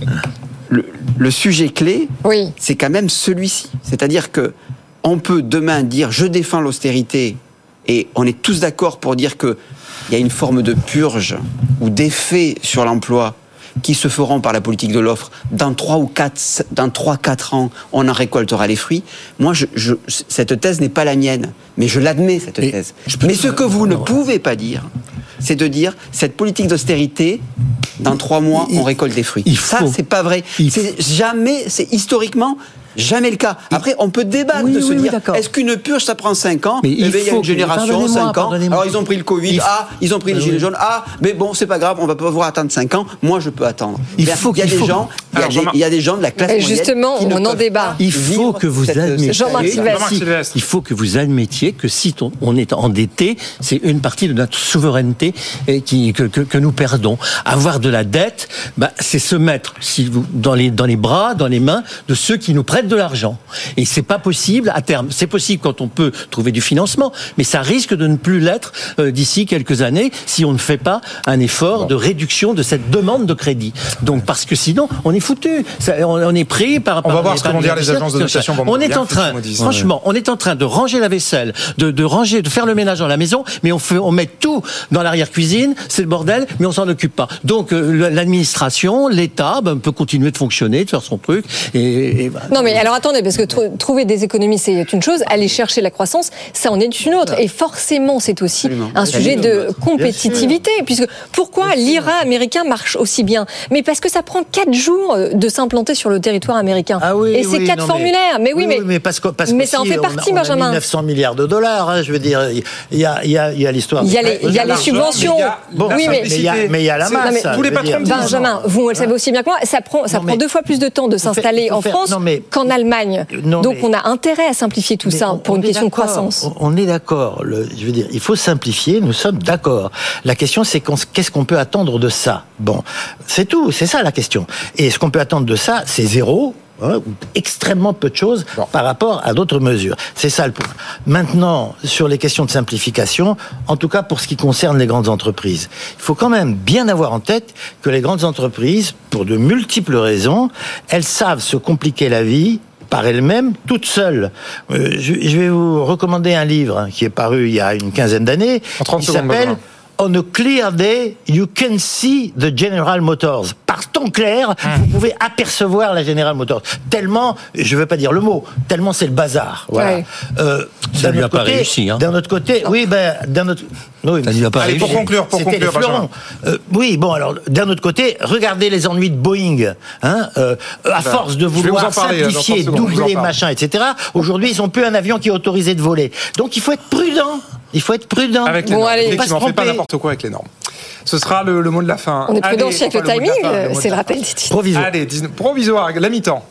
le, le sujet clé, oui. c'est quand même celui-ci. C'est-à-dire que on peut demain dire je défends l'austérité et on est tous d'accord pour dire que il y a une forme de purge ou d'effet sur l'emploi qui se feront par la politique de l'offre, dans trois ou quatre, dans trois, quatre ans, on en récoltera les fruits. Moi, je, je, cette thèse n'est pas la mienne, mais je l'admets, cette et thèse. Mais ce que vous ne pouvez pas dire, c'est de dire, cette politique d'austérité, dans trois mois, on récolte des fruits. Ça, c'est pas vrai. C'est jamais, c'est historiquement... Jamais le cas. Après, on peut débattre oui, de se oui, dire, oui, est-ce qu'une purge, ça prend cinq ans? Mais il, eh bien, il y a une génération, cinq ans. Alors, ils ont pris le Covid. Il ah, ils ont pris les gilets jaunes. Ah, mais bon, c'est pas grave, on va pas pouvoir attendre cinq ans. Moi, je peux attendre. Il, faut il y a des faut... gens, il y a, des, il y a des gens de la classe moyenne. Justement, qui on en débat. Il faut que vous admettiez. Jean-Marc Sylvestre. Il faut que vous admettiez que si on est endetté, c'est une partie de notre souveraineté qui, que, que, que nous perdons. Avoir de la dette, bah, c'est se mettre si vous, dans, les, dans les bras, dans les mains de ceux qui nous prêtent de l'argent. Et c'est pas possible à terme. C'est possible quand on peut trouver du financement, mais ça risque de ne plus l'être euh, d'ici quelques années si on ne fait pas un effort bon. de réduction de cette demande de crédit. Donc parce que sinon on est foutu. Ça, on, on est pris par. On par va voir ce que vont dire les agences de notation. On est en train, franchement, on est en train de ranger la vaisselle, de, de ranger, de faire le ménage dans la maison, mais on fait, on met tout dans l'arrière-cuisine. C'est le bordel, mais on s'en occupe pas. Donc euh, l'administration, l'État, ben, peut continuer de fonctionner, de faire son truc. Et, et ben, non mais alors attendez. Parce que tr- trouver des économies, c'est une chose. Aller chercher la croissance, ça en est une autre. Et forcément, c'est aussi Absolument. un sujet de compétitivité. Puisque pourquoi l'I R A américain marche aussi bien? Mais parce que ça prend quatre jours de s'implanter sur le territoire américain. Ah oui, et c'est oui, quatre non, formulaires. Mais, mais oui, oui, mais, mais, parce que, parce mais que ça en fait partie, on a, Benjamin. On a mis neuf cents milliards de dollars. Hein, je veux dire, il y a, il y a, il y a l'histoire. Il y a les, il y a les subventions. Mais il y a, bon, oui, mais, mais il y a, mais il y a la masse. Non, tous les patrons. Benjamin, vous le savez aussi bien que moi, ça prend, ça non, prend deux fois plus de temps de s'installer en France qu'en Allemagne. Non, Donc mais, on a intérêt à simplifier tout ça on, pour on une question de croissance. On est d'accord. Le, je veux dire, il faut simplifier. Nous sommes d'accord. La question, c'est qu'est-ce qu'on peut attendre de ça? Bon, c'est tout. C'est ça la question. Et ce qu'on peut attendre de ça, c'est zéro. Hein, ou extrêmement peu de choses bon. par rapport à d'autres mesures. C'est ça le point. Maintenant, sur les questions de simplification, en tout cas pour ce qui concerne les grandes entreprises, il faut quand même bien avoir en tête que les grandes entreprises, pour de multiples raisons, elles savent se compliquer la vie par elles-mêmes, toutes seules. Euh, je, je vais vous recommander un livre hein, qui est paru il y a une quinzaine d'années, qui s'appelle On a clear day, you can see the General Motors. Par ton clair, mmh. vous pouvez apercevoir la General Motors. Tellement, je ne veux pas dire le mot, tellement c'est le bazar. Voilà. Ouais. Euh, ça lui a pas réussi. Hein. D'un autre côté, non. oui, ben, d'un autre. Oui, ça lui a pas Allez, réussi. Pour conclure, pour C'était conclure, Benjamin. Euh, oui, bon, alors, d'un autre côté, regardez les ennuis de Boeing. Hein, euh, à ben, force de vouloir parler, simplifier, doubler, machin, et cetera. Aujourd'hui, ils n'ont plus un avion qui est autorisé de voler. Donc, il faut être prudent. Il faut être prudent. Avec les bon, normes. allez, Effectivement, on ne fait pas n'importe quoi avec les normes. Ce sera le, le mot de la fin. On est prudent aussi avec le timing, fin, le c'est le rappel des titres. Provisoire. Allez, provisoire, la mi-temps.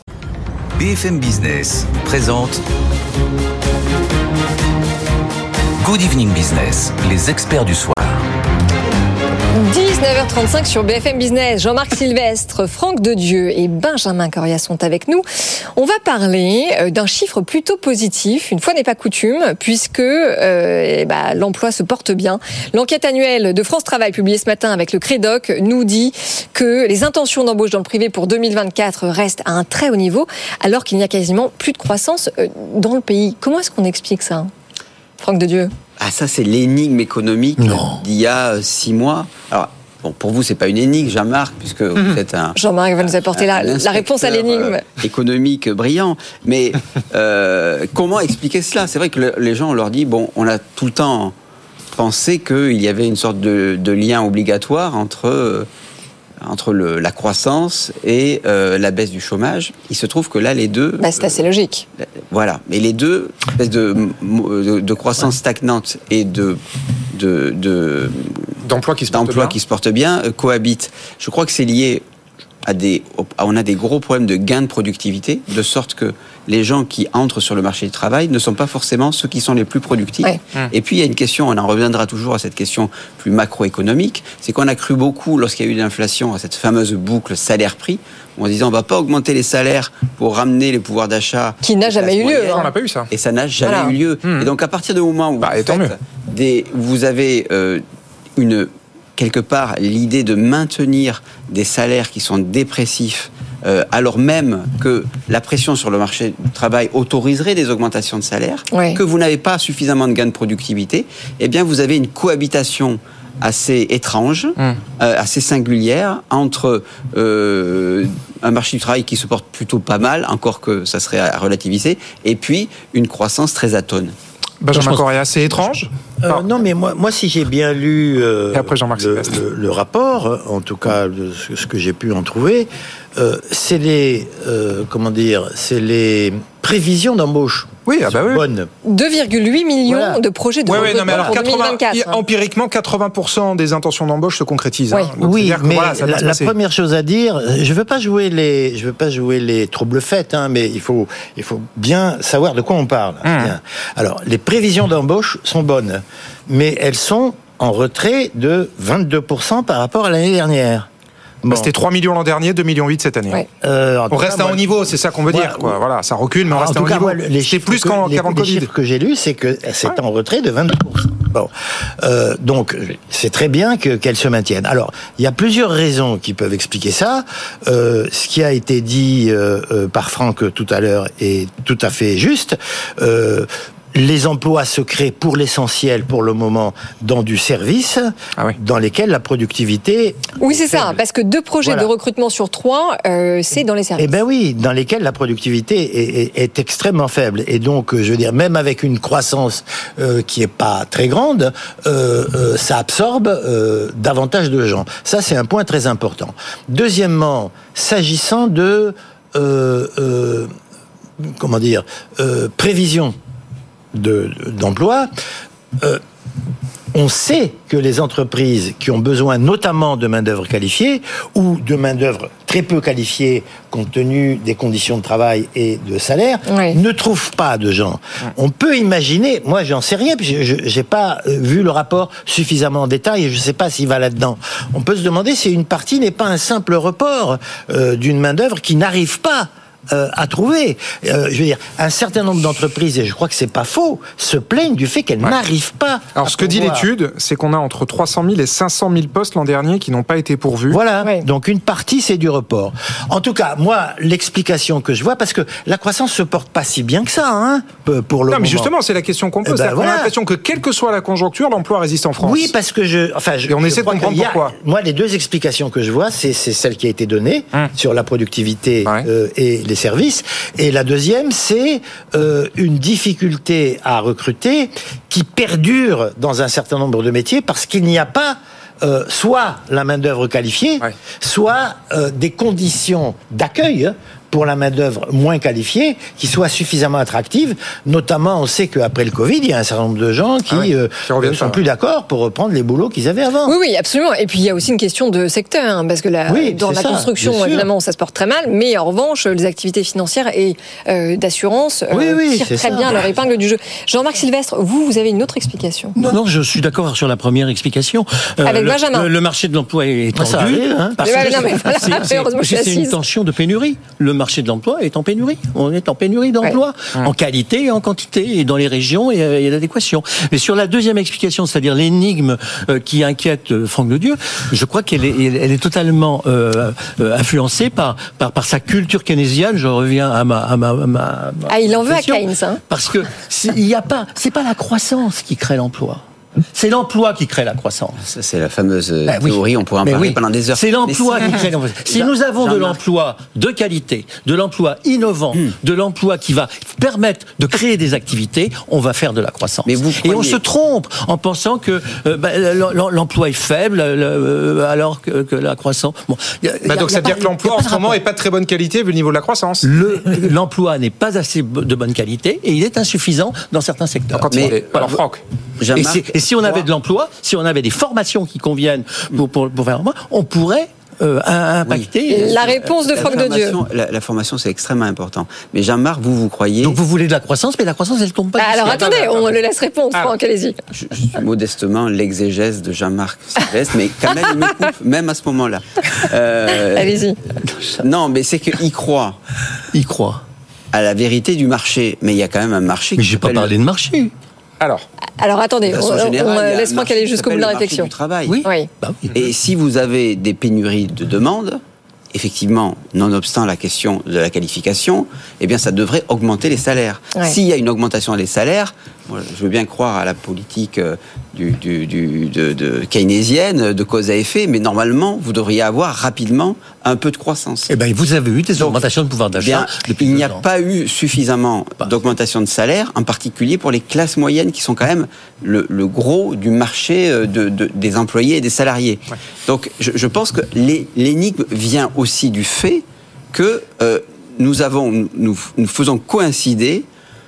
B F M Business présente Good Evening Business, les experts du soir. dix-neuf heures trente-cinq sur B F M Business. Jean-Marc Sylvestre, Franck Dedieu et Benjamin Coria sont avec nous. On va parler d'un chiffre plutôt positif, une fois n'est pas coutume, puisque euh, bah, l'emploi se porte bien. L'enquête annuelle de France Travail, publiée ce matin avec le Crédoc, nous dit que les intentions d'embauche dans le privé pour deux mille vingt-quatre restent à un très haut niveau, alors qu'il n'y a quasiment plus de croissance dans le pays. Comment est-ce qu'on explique ça, Franck Dedieu ? Ah, ça, c'est l'énigme économique non. d'il y a six mois. Alors, Bon, pour vous, c'est pas une énigme, Jean-Marc, puisque mmh. vous êtes un... Jean-Marc va nous apporter la, la réponse à l'énigme. Euh, économique brillant. Mais euh, comment expliquer cela ? C'est vrai que le, les gens, on leur dit, bon, on a tout le temps pensé qu'il y avait une sorte de, de lien obligatoire entre, euh, entre le, la croissance et euh, la baisse du chômage. Il se trouve que là, les deux... Bah, c'est assez logique. Euh, voilà. Mais les deux, espèce de, de, de croissance stagnante et de... de, de d'emplois qui se portent d'emplois bien, qui se portent bien euh, cohabitent. Je crois que c'est lié à des... On a des gros problèmes de gain de productivité, de sorte que les gens qui entrent sur le marché du travail ne sont pas forcément ceux qui sont les plus productifs. Ouais. Et puis, il y a une question, on en reviendra toujours à cette question plus macroéconomique, c'est qu'on a cru beaucoup, lorsqu'il y a eu l'inflation, à cette fameuse boucle salaire-prix, en se disant on ne va pas augmenter les salaires pour ramener les pouvoirs d'achat. Qui n'a jamais eu lieu. Hein. On n'a pas eu ça. Et ça n'a jamais voilà. eu lieu. Mmh. Et donc, à partir du moment où bah, vous, faites des, vous avez euh, une... quelque part, l'idée de maintenir des salaires qui sont dépressifs, euh, alors même que la pression sur le marché du travail autoriserait des augmentations de salaire, ouais. que vous n'avez pas suffisamment de gains de productivité, eh bien, vous avez une cohabitation assez étrange, mmh. euh, assez singulière, entre euh, un marché du travail qui se porte plutôt pas mal, encore que ça serait à relativiser, et puis une croissance très atone. Benjamin Correa, c'est étrange euh, Non, mais moi, moi, si j'ai bien lu euh, Et après Jean-Marc le, le, le rapport, en tout cas de ce que j'ai pu en trouver, euh, c'est les, euh, comment dire, c'est les prévisions d'embauche. Oui, ah bah oui. Bonnes. deux virgule huit millions voilà. de projets de ouais, recrutement ouais, non, mais alors, pour deux mille vingt-quatre. Hein. Empiriquement, quatre-vingts pour cent des intentions d'embauche se concrétisent. Oui, hein. oui mais voilà, la, la première chose à dire, je veux pas jouer les, je veux pas jouer les trouble-fêtes, hein, mais il faut, il faut bien savoir de quoi on parle. Mmh. Bien. Alors, les prévisions d'embauche sont bonnes, mais elles sont en retrait de vingt-deux pour cent par rapport à l'année dernière. Bon. Bah, c'était trois millions l'an dernier, deux virgule huit millions cette année. Ouais. Euh, on reste cas, à moi, haut niveau, c'est ça qu'on veut ouais, dire. Quoi. Voilà, ça recule, mais on reste à haut niveau. Moi, les c'est plus qu'avant le Covid. Les chiffres que j'ai lus, c'est que c'est ouais. en retrait de vingt-deux pour cent. Bon, euh, donc c'est très bien que, qu'elle se maintienne. Alors, il y a plusieurs raisons qui peuvent expliquer ça. Euh, ce qui a été dit euh, euh, par Franck tout à l'heure est tout à fait juste. Euh, Les emplois se créent pour l'essentiel, pour le moment, dans du service, ah oui. dans lesquels la productivité... Oui, c'est ça, parce que deux projets voilà. de recrutement sur trois, euh, c'est dans les services. Eh bien oui, dans lesquels la productivité est, est, est extrêmement faible. Et donc, je veux dire, même avec une croissance euh, qui n'est pas très grande, euh, euh, ça absorbe euh, davantage de gens. Ça, c'est un point très important. Deuxièmement, s'agissant de... Euh, euh, comment dire euh, prévision De, d'emploi, euh, on sait que les entreprises qui ont besoin notamment de main-d'œuvre qualifiée ou de main-d'œuvre très peu qualifiée compte tenu des conditions de travail et de salaire, oui. ne trouvent pas de gens. Oui. On peut imaginer, moi j'en sais rien, puis je n'ai pas vu le rapport suffisamment en détail et je ne sais pas s'il va là-dedans. On peut se demander si une partie n'est pas un simple report euh, d'une main-d'œuvre qui n'arrive pas Euh, à trouver. Euh, je veux dire, un certain nombre d'entreprises, et je crois que c'est pas faux, se plaignent du fait qu'elles ouais. n'arrivent pas. Alors, ce que pouvoir... dit l'étude, c'est qu'on a entre trois cent mille et cinq cent mille postes l'an dernier qui n'ont pas été pourvus. Voilà. Ouais. Donc, une partie, c'est du report. En tout cas, moi, l'explication que je vois, parce que la croissance se porte pas si bien que ça, hein, pour le non, moment. mais justement, c'est la question qu'on pose. Eh ben, voilà. On a l'impression que, quelle que soit la conjoncture, l'emploi résiste en France. Oui, parce que je, enfin, je, et on je essaie de comprendre a, pourquoi. Moi, les deux explications que je vois, c'est, c'est celle qui a été donnée hum. sur la productivité ouais. euh, et les services. Et la deuxième, c'est euh, une difficulté à recruter qui perdure dans un certain nombre de métiers parce qu'il n'y a pas euh, soit la main-d'œuvre qualifiée, ouais. soit euh, des conditions d'accueil pour la main-d'œuvre moins qualifiée, qui soit suffisamment attractive. Notamment, on sait qu'après le Covid, il y a un certain nombre de gens qui, ah oui, euh, ne sont plus d'accord pour reprendre les boulots qu'ils avaient avant. Oui, oui, absolument. Et puis, il y a aussi une question de secteur, hein, parce que la, oui, dans la ça, construction, évidemment, ça se porte très mal, mais en revanche, les activités financières et euh, d'assurance oui, euh, oui, tirent très ça. bien leur épingle du jeu. Jean-Marc Sylvestre, vous, vous avez une autre explication. Non, non, je suis d'accord sur la première explication. Euh, Avec le, Benjamin. Le, le marché de l'emploi est tendu. Ça arrive, hein, parce ouais, que non, mais voilà, c'est, c'est, heureusement, c'est, c'est une tension de pénurie. Le marché de l'emploi est en pénurie. On est en pénurie d'emploi, ouais. en qualité et en quantité, et dans les régions, il y a l'adéquation. Mais sur la deuxième explication, c'est-à-dire l'énigme euh, qui inquiète euh, Franck Ledieu, je crois qu'elle est, elle est totalement euh, euh, influencée par, par, par sa culture keynésienne. Je reviens à ma... À ma, à ma ah, il en veut à Keynes, hein. Parce que il y a pas, c'est pas la croissance qui crée l'emploi. C'est l'emploi qui crée la croissance. Ça, c'est la fameuse ben théorie, oui. on pourrait en Mais parler oui. pendant des heures. C'est l'emploi qui crée la croissance. Si nous avons de l'emploi de qualité, de l'emploi innovant, mmh. de l'emploi qui va permettre de créer des activités, on va faire de la croissance. Mais vous croyez... Et on se trompe en pensant que euh, bah, l'emploi est faible euh, alors que, que la croissance... Bon, y a, bah donc ça veut dire que l'emploi en ce moment n'est pas de très bonne qualité vu le niveau de la croissance. Le, l'emploi n'est pas assez de bonne qualité et il est insuffisant dans certains secteurs. Quand Mais, alors Franck, et si, et si on avait de l'emploi, si on avait des formations qui conviennent pour, pour, pour faire l'emploi, on pourrait euh, impacter. Oui. La réponse de Franck Dedieu. La, la formation, c'est extrêmement important. Mais Jean-Marc, vous, vous croyez... Donc vous voulez de la croissance, mais la croissance, elle ne tombe pas. Ah, alors attendez, attendez, on le laisse répondre, ah. Franck, allez-y. Je, je suis modestement l'exégèse de Jean-Marc Sylvestre, mais quand même, il me coupe, même à ce moment-là. Euh, allez-y. Non, mais c'est qu'il croit. Il croit. À la vérité du marché. Mais il y a quand même un marché... Mais je n'ai pas parlé de marché. Alors, Alors attendez, on, générale, on laisse Franck aller jusqu'au bout de la réflexion. Du travail. Oui. oui. Bah oui. Et si vous avez des pénuries de demandes, effectivement, nonobstant la question de la qualification, eh bien, ça devrait augmenter les salaires. Ouais. S'il y a une augmentation des salaires, moi, je veux bien croire à la politique du, du, du, de, de keynésienne, de cause à effet, mais normalement, vous devriez avoir rapidement un peu de croissance. Eh bien, vous avez eu des augmentations de pouvoir d'achat depuis Il n'y a pas eu suffisamment pas. d'augmentation de salaire, en particulier pour les classes moyennes, qui sont quand même le, le gros du marché de, de, des employés et des salariés. Ouais. Donc, je, je pense que les, l'énigme vient aussi du fait que euh, nous avons, nous, nous faisons coïncider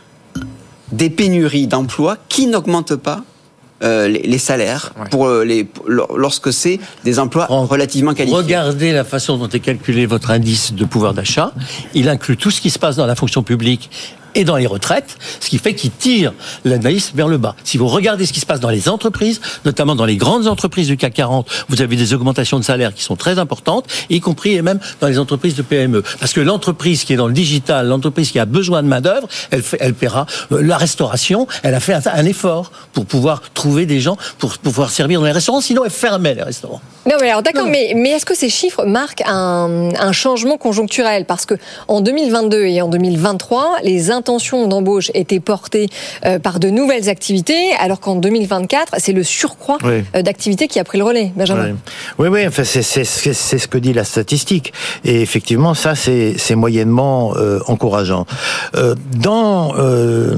des pénuries d'emplois qui n'augmentent pas euh, les, les salaires ouais. pour les, pour, lorsque c'est des emplois Franck, relativement qualifiés. Regardez la façon dont est calculé votre indice de pouvoir d'achat. Il inclut tout ce qui se passe dans la fonction publique et dans les retraites, ce qui fait qu'il tire l'indice vers le bas. Si vous regardez ce qui se passe dans les entreprises, notamment dans les grandes entreprises du C A C quarante, vous avez des augmentations de salaire qui sont très importantes, y compris et même dans les entreprises de P M E. Parce que l'entreprise qui est dans le digital, l'entreprise qui a besoin de main-d'œuvre, elle, fait, elle paiera. La restauration, elle a fait un, un effort pour pouvoir trouver des gens pour, pour pouvoir servir dans les restaurants, sinon elle fermait les restaurants. Non, mais alors d'accord, mais, mais est-ce que ces chiffres marquent un, un changement conjoncturel ? Parce que en deux mille vingt-deux et en deux mille vingt-trois, les intentions d'embauche étaient portées euh, par de nouvelles activités, alors qu'en deux mille vingt-quatre, c'est le surcroît oui. euh, d'activités qui a pris le relais. Benjamin. Oui, oui, oui enfin, c'est, c'est, c'est, c'est ce que dit la statistique. Et effectivement, ça, c'est, c'est moyennement euh, encourageant. Euh, dans euh,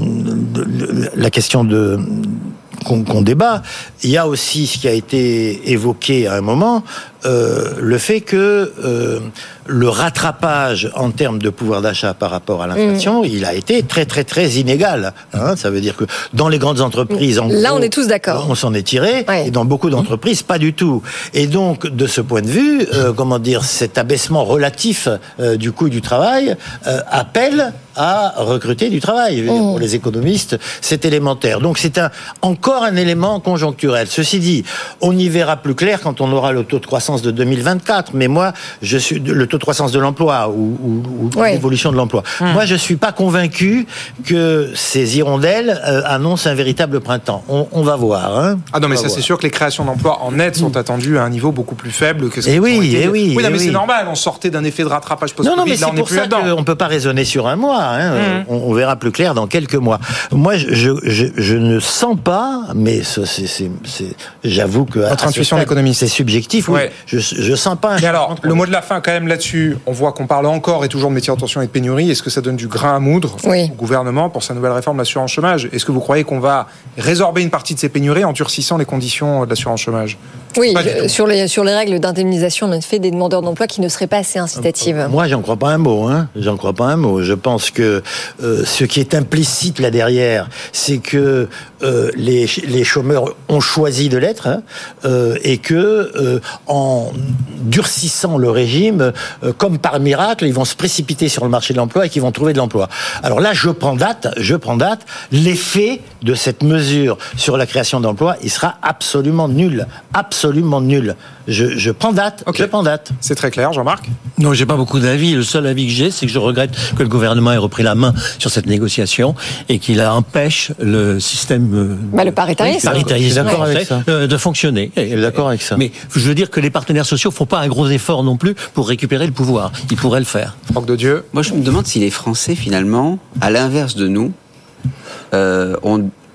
la question de... Qu'on, qu'on débat, il y a aussi ce qui a été évoqué à un moment, euh, le fait que euh, le rattrapage en termes de pouvoir d'achat par rapport à l'inflation, mmh. il a été très très très inégal. Hein, ça veut dire que dans les grandes entreprises, en là gros, on est tous d'accord, on s'en est tiré, ouais. et dans beaucoup d'entreprises pas du tout. Et donc de ce point de vue, euh, comment dire, cet abaissement relatif euh, du coût du travail euh, appelle à recruter du travail. Mmh. Pour les économistes, c'est élémentaire. Donc c'est un encore un élément conjoncturel. Ceci dit, on y verra plus clair quand on aura le taux de croissance de deux mille vingt-quatre. Mais moi, je suis le taux de croissance de l'emploi ou, ou, ou ouais. l'évolution de l'emploi. Hum. Moi, je suis pas convaincu que ces hirondelles euh, annoncent un véritable printemps. On, on va voir. Hein. Ah non, mais on ça, c'est sûr que les créations d'emplois en net sont attendues à un niveau beaucoup plus faible que ce et oui, été... et oui, oui, non, et mais oui. c'est normal. On sortait d'un effet de rattrapage post-Covid. Non, non, mais là, c'est on pour plus ça là-dedans. qu'on peut pas raisonner sur un mois. Hein. Hum. On, on verra plus clair dans quelques mois. Moi, je, je, je, je ne sens pas, mais c'est, c'est, c'est, c'est, j'avoue que votre intuition d'économiste, c'est subjectif. Oui, ouais. je, je sens pas. Un mais alors, le mot de la fin, quand même, là-dessus, on voit qu'on parle encore et toujours de métiers en tension et de pénurie. Est-ce que ça donne du grain à moudre oui. au gouvernement pour sa nouvelle réforme de l'assurance chômage ? Est-ce que vous croyez qu'on va résorber une partie de ces pénuries en durcissant les conditions de l'assurance chômage ? Oui, je, sur les sur les règles d'indemnisation, on a fait des demandeurs d'emploi qui ne seraient pas assez incitatives. Moi, j'en crois pas un mot. Hein. J'en crois pas un mot. Je pense que euh, ce qui est implicite là derrière, c'est que euh, les les chômeurs ont choisi de l'être hein, euh, et que euh, en durcissant le régime, euh, comme par miracle, ils vont se précipiter sur le marché de l'emploi et qu'ils vont trouver de l'emploi. Alors là, je prends date, je prends date. L'effet de cette mesure sur la création d'emplois, il sera absolument nul, absolument nul. Je, je prends date, okay. je prends date. C'est très clair, Jean-Marc ? Non, j'ai pas beaucoup d'avis. Le seul avis que j'ai, c'est que je regrette que le gouvernement ait repris la main sur cette négociation et qu'il empêche le système bah, le paritarisme, paritarisme d'accord avec ça. de fonctionner. Je suis d'accord avec ça. Mais je veux dire que les partenaires sociaux font pas un gros effort non plus pour récupérer le pouvoir. Ils pourraient le faire. Franck Dedieu. Moi, je me demande si les Français, finalement, à l'inverse de nous, euh, ont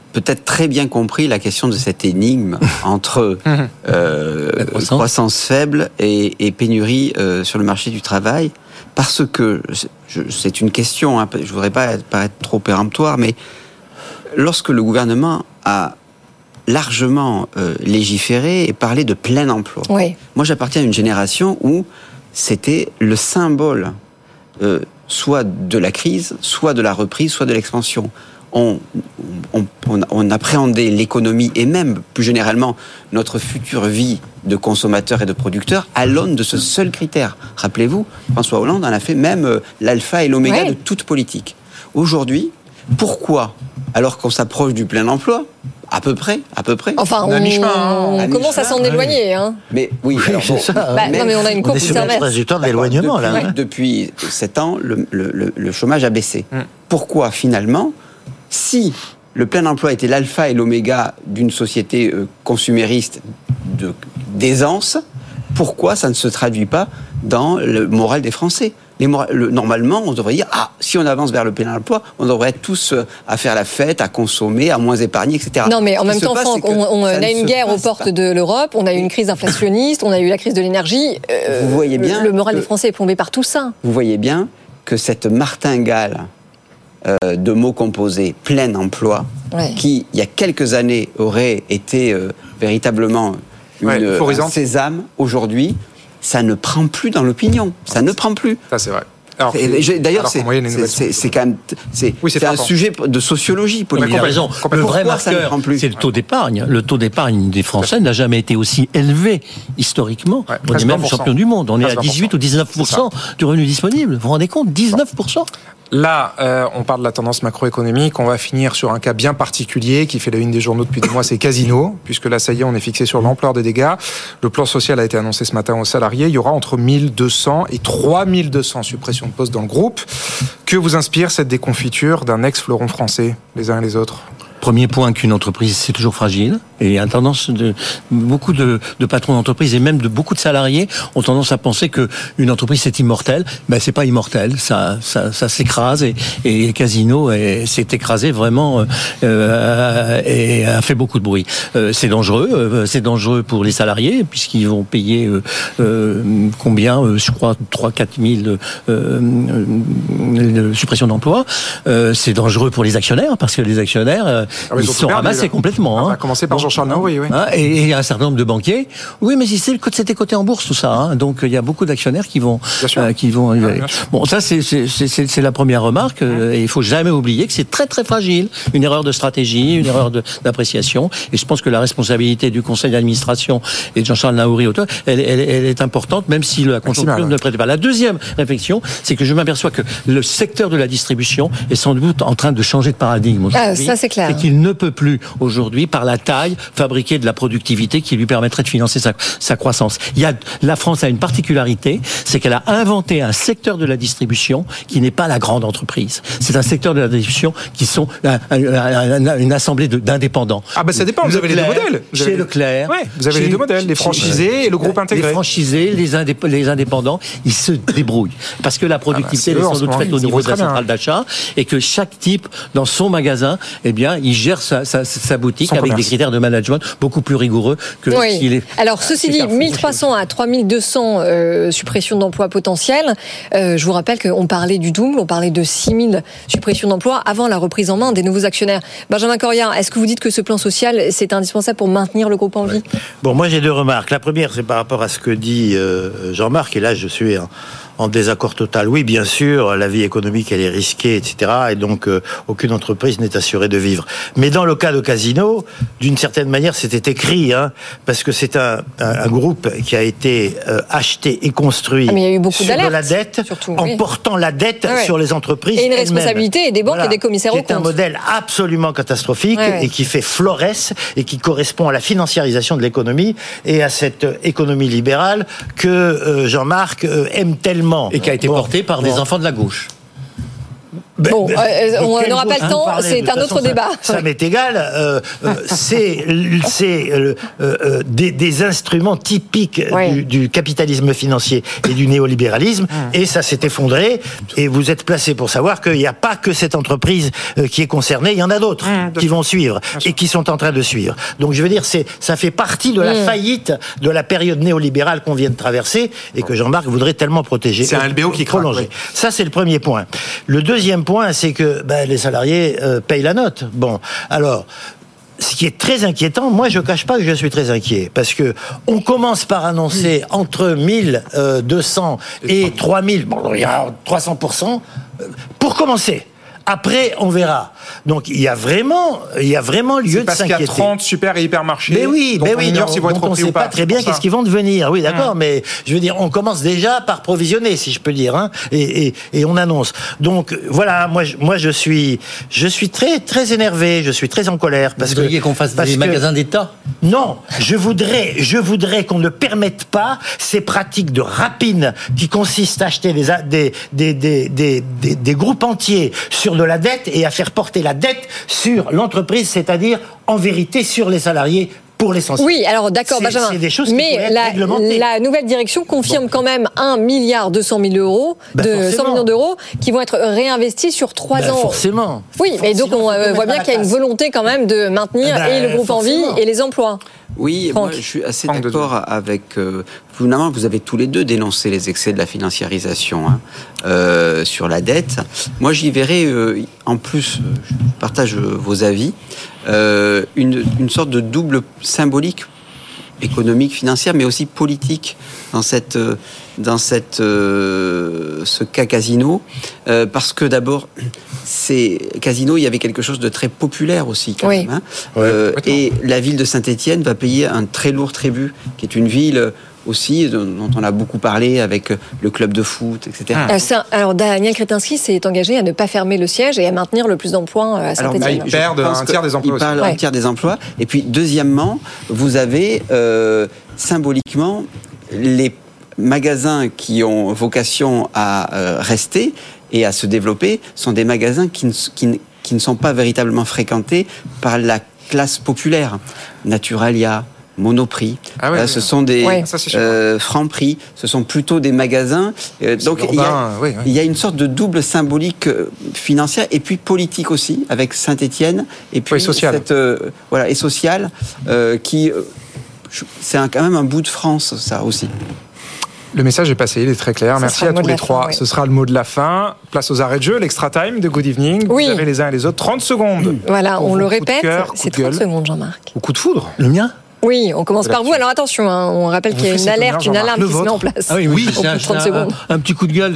peut-être très bien compris la question de cette énigme entre euh, croissance. croissance faible et, et pénurie euh, sur le marché du travail, parce que je, c'est une question, hein, je ne voudrais pas paraître trop péremptoire, mais lorsque le gouvernement a largement euh, légiféré et parlé de plein emploi, oui. moi j'appartiens à une génération où c'était le symbole euh, soit de la crise, soit de la reprise, soit de l'expansion. On, on, on, on appréhendait l'économie et même, plus généralement, notre future vie de consommateurs et de producteurs à l'aune de ce seul critère. Rappelez-vous, François Hollande en a fait même l'alpha et l'oméga ouais. de toute politique. Aujourd'hui, pourquoi, alors qu'on s'approche du plein emploi, à peu près, à peu près. Enfin, on, on, on commence à s'en éloigner. Hein. Mais oui, oui alors, c'est bon, ça. Bah, mais, non, mais on a une courbe qui s'inverse. résultat de l'éloignement, depuis, là. Hein. Depuis sept ans, le, le, le chômage a baissé. Hum. Pourquoi, finalement, si le plein emploi était l'alpha et l'oméga d'une société euh, consumériste de, d'aisance, pourquoi ça ne se traduit pas dans le moral des Français ? Les mora- le, normalement, on devrait dire, ah, si on avance vers le plein emploi, on devrait être tous euh, à faire la fête, à consommer, à moins épargner, et cetera. Non, mais en même temps, Franck, on, on a une guerre aux portes pas. de l'Europe, on a eu une crise inflationniste, on a eu la crise de l'énergie. Euh, Vous voyez bien le, le moral que, des Français est plombé par tout ça. Vous voyez bien que cette martingale euh, de mots composés, plein emploi, ouais. qui, il y a quelques années, aurait été euh, véritablement une, ouais, un sésame, aujourd'hui, ça ne prend plus dans l'opinion. Ça ne prend plus. Ça, c'est vrai. Alors, d'ailleurs, c'est, c'est, c'est, c'est quand même c'est, oui, c'est c'est un sujet de sociologie politique. Il a raison. Le vrai marqueur, c'est le taux d'épargne. Le taux d'épargne des Français n'a jamais été aussi élevé historiquement. Ouais, on est même champion du monde. On est à dix-huit ou dix-neuf pour cent du revenu disponible. Vous vous rendez compte ? dix-neuf pour cent ? Là, euh, on parle de la tendance macroéconomique. On va finir sur un cas bien particulier qui fait la une des journaux depuis des mois, c'est Casino, puisque là, ça y est, on est fixé sur l'ampleur des dégâts. Le plan social a été annoncé ce matin aux salariés. Il y aura entre mille deux cents et trois mille deux cents suppressions de postes dans le groupe. Que vous inspire cette déconfiture d'un ex-fleuron français, les uns et les autres ? Premier point, qu'une entreprise, c'est toujours fragile. Et il y a une tendance de beaucoup de, de patrons d'entreprise et même de beaucoup de salariés ont tendance à penser que une entreprise c'est immortel. Ben c'est pas immortel, ça, ça, ça s'écrase et, et Casino est, s'est écrasé vraiment euh, et a fait beaucoup de bruit. Euh, c'est dangereux, euh, c'est dangereux pour les salariés puisqu'ils vont payer euh, euh, combien, euh, je crois trois à quatre mille euh, euh, suppressions d'emplois. Euh, c'est dangereux pour les actionnaires parce que les actionnaires euh, ah ils sont ramassés complètement. On hein. va commencer par Jean-Charles Naouri, oui. Hein, et il y a un certain nombre de banquiers. Oui, mais c'était coté en bourse tout ça. Hein. Donc il y a beaucoup d'actionnaires qui vont, euh, qui vont. Ah, bon, ça c'est c'est c'est c'est la première remarque. Euh, et il faut jamais oublier que c'est très très fragile. Une erreur de stratégie, une erreur de, d'appréciation. Et je pense que la responsabilité du conseil d'administration et de Jean-Charles Naouri, elle, elle, elle est importante, même si la conjoncture ne prête pas. La deuxième réflexion, c'est que je m'aperçois que le secteur de la distribution est sans doute en train de changer de paradigme. Ah, ça c'est clair. Et qu'il ne peut plus aujourd'hui, par la taille, fabriquer de la productivité qui lui permettrait de financer sa, sa croissance. Il y a, la France a une particularité, c'est qu'elle a inventé un secteur de la distribution qui n'est pas la grande entreprise. C'est un secteur de la distribution qui sont un, un, un, une assemblée de, d'indépendants. Ah ben ça dépend, vous Leclerc, avez les deux modèles. Vous chez avez Leclerc. Ouais, vous avez chez, les deux modèles, les franchisés chez, et le groupe intégré. Les franchisés, les, indép- les indépendants, ils se débrouillent. Parce que la productivité ah ben, est, est sans doute faite au niveau de la centrale d'achat et que chaque type, dans son magasin, eh bien, il gère sa, sa, sa boutique Sans avec commerce. Des critères de management beaucoup plus rigoureux que oui. s'il est. Alors, ceci dit, mille trois cents à trois mille deux cents euh, suppressions d'emplois potentielles. Euh, je vous rappelle qu'on parlait du double, on parlait de six mille suppressions d'emplois avant la reprise en main des nouveaux actionnaires. Benjamin Corriat, est-ce que vous dites que ce plan social, c'est indispensable pour maintenir le groupe en vie ? Bon, moi j'ai deux remarques. La première, c'est par rapport à ce que dit euh, Jean-Marc, et là je suis en, en désaccord total. Oui, bien sûr, la vie économique, elle est risquée, et cetera. Et donc, euh, aucune entreprise n'est assurée de vivre. Mais dans le cas de Casino, d'une certaine manière, c'était écrit, hein, parce que c'est un, un, un groupe qui a été euh, acheté et construit ah, mais il y a eu beaucoup sur de la dette, surtout, en oui. portant la dette ah ouais. sur les entreprises et une elles-mêmes. Responsabilité des banques voilà. et des commissaires aux comptes. C'est un modèle absolument catastrophique ouais, ouais. et qui fait florès et qui correspond à la financiarisation de l'économie et à cette économie libérale que euh, Jean-Marc euh, aime tellement. Et qui a été bon, porté par bon. des enfants de la gauche. Ben, bon, euh, on n'aura pas le temps, c'est un autre façon, débat. Ça, ça m'est égal. Euh, euh, c'est c'est euh, euh, des, des instruments typiques oui. du, du capitalisme financier et du néolibéralisme, mmh. et ça s'est effondré. Et vous êtes placé pour savoir qu'il n'y a pas que cette entreprise euh, qui est concernée, il y en a d'autres mmh, qui vont suivre et qui sont en train de suivre. Donc je veux dire, c'est ça fait partie de la mmh. faillite de la période néolibérale qu'on vient de traverser et que Jean-Marc voudrait tellement protéger. C'est un L B O qui prolonge. Oui. Ça, c'est le premier point. Le deuxième point, c'est que ben, les salariés euh, payent la note. Bon, alors, ce qui est très inquiétant, moi je ne cache pas que je suis très inquiet, parce que on commence par annoncer entre mille deux cents et trois mille, bon, il y a trois cents pour cent, pour commencer. Après, on verra. Donc, il y a vraiment, il y a vraiment lieu c'est de parce s'inquiéter. Parce qu'il y a trente super et hypermarchés. Mais oui, mais oui, donc, donc, donc on ne sait pas, pas très bien qu'est-ce qu'ils vont devenir. Oui, d'accord, mmh. mais je veux dire, on commence déjà par provisionner, si je peux dire, hein, et, et, et on annonce. Donc, voilà, moi, moi, je suis, je suis très, très énervé, je suis très en colère. Parce Vous voudriez que, qu'on fasse des que, magasins d'État ? Non, je voudrais, je voudrais qu'on ne permette pas ces pratiques de rapine qui consistent à acheter des, des, des, des, des, des, des groupes entiers sur de la dette et à faire porter la dette sur l'entreprise, c'est-à-dire en vérité sur les salariés. Pour l'essentiel. Oui, alors d'accord, c'est, Benjamin. C'est des choses mais qui pourraient la, être réglementées. la nouvelle direction confirme bon. quand même un milliard deux cent mille euros, bah de forcément. cent millions d'euros, qui vont être réinvestis sur trois bah ans. Forcément. Oui, mais donc on euh, voit bien qu'il y a une volonté quand même de maintenir bah, et le groupe forcément. En vie et les emplois. Oui, Franck. moi je suis assez Franck d'accord avec. Euh, finalement, vous avez tous les deux dénoncé les excès de la financiarisation hein, euh, sur la dette. Moi, j'y verrais, euh, en plus, je partage vos avis, euh, une, une sorte de double symbolique économique, financière, mais aussi politique dans cette dans cette euh, ce cas Casino, euh, parce que d'abord, c'est Casino, il y avait quelque chose de très populaire aussi, quand oui. même. Hein, ouais, euh, et la ville de Saint-Étienne va payer un très lourd tribut, qui est une ville aussi, dont on a beaucoup parlé avec le club de foot, et cetera. Ah. Ça, alors, Daniel Kretinsky s'est engagé à ne pas fermer le siège et à maintenir le plus d'emplois à Saint-Étienne. Alors, il perd un tiers des emplois. Il perd ouais. un tiers des emplois. Et puis, deuxièmement, vous avez euh, symboliquement les magasins qui ont vocation à euh, rester et à se développer sont des magasins qui ne, qui, qui ne sont pas véritablement fréquentés par la classe populaire. Naturalia, Monoprix, ah ouais, là, oui, ce sont des ouais. euh, Franprix, ce sont plutôt des magasins. Euh, donc il y, a, oui, oui. il y a une sorte de double symbolique financière et puis politique aussi avec Saint-Étienne et puis oui, social. cette euh, voilà et sociale euh, qui euh, c'est un, quand même un bout de France ça aussi. Le message est passé, il est très clair. Ça Merci à tous les trois. Fin, oui. Ce sera le mot de la fin. Place aux arrêts de jeu, l'extra time de Good Evening. Oui. Vous avez les uns et les autres trente secondes. Voilà, on le répète, cœur, c'est trente secondes, Jean-Marc. Au coup de foudre. Le mien ? Oui, on commence par vous. Alors attention, hein, on rappelle qu'il y a une alerte, une alarme qui se met en place. Ah oui, oui, au bout de trente secondes. Un, un petit coup de gueule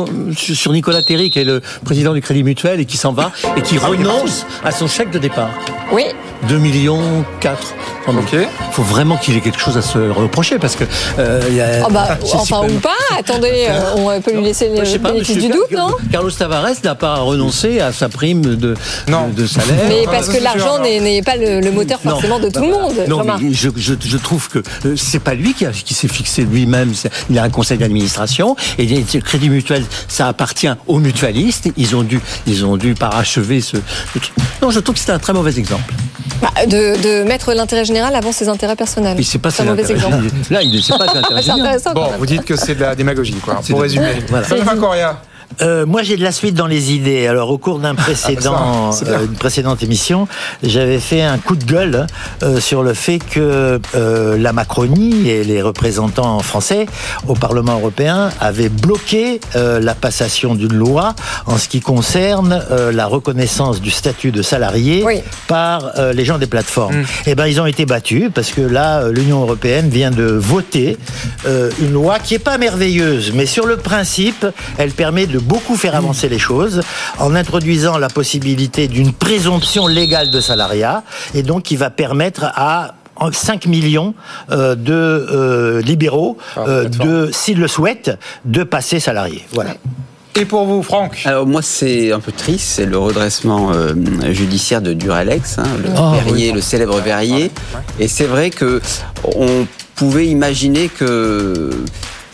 sur Nicolas Terry, qui est le président du Crédit Mutuel et qui s'en va et qui renonce à son chèque de départ. Oui. deux virgule quatre millions. Ok. Il faut vraiment qu'il ait quelque chose à se reprocher parce que. Euh, y a, oh bah, enfin ou pas. Attendez, euh, on peut lui laisser le bénéfice pas, du doute, non ? Carlos Tavares n'a pas renoncé à sa prime de, de, de salaire. Mais parce que l'argent n'est, n'est pas le, le moteur forcément non. de tout le monde. Non, mais je, je, je trouve que euh, c'est pas lui qui, a, qui s'est fixé lui-même. Il a un conseil d'administration et le Crédit Mutuel, ça appartient aux mutualistes. Ils ont dû, ils ont dû parachever ce, ce truc. Non, je trouve que c'est un très mauvais exemple. Bah, de, de mettre l'intérêt général avant ses intérêts personnels. Mais c'est pas c'est un mauvais exemple. Là, il c'est pas l'intérêt général. Bon, vous dites que c'est de la démagogie, quoi. Pour résumer. Voilà. Benjamin Correa. Euh, moi, j'ai de la suite dans les idées. Alors, au cours d'un précédent, ah, euh, une précédente émission, j'avais fait un coup de gueule euh, sur le fait que euh, la Macronie et les représentants français au Parlement européen avaient bloqué euh, la passation d'une loi en ce qui concerne euh, la reconnaissance du statut de salarié oui. par euh, les gens des plateformes. Mmh. Eh ben, ils ont été battus parce que là, l'Union européenne vient de voter euh, une loi qui est pas merveilleuse, mais sur le principe, elle permet de beaucoup faire avancer les choses en introduisant la possibilité d'une présomption légale de salariat et donc qui va permettre à cinq millions euh, de euh, libéraux, euh, de, s'ils le souhaitent, de passer salariés. Voilà. Et pour vous, Franck ? Alors moi, c'est un peu triste, c'est le redressement euh, judiciaire de Duralex, hein, le oh, Verrier, oui. le célèbre Verrier. Et c'est vrai que on pouvait imaginer que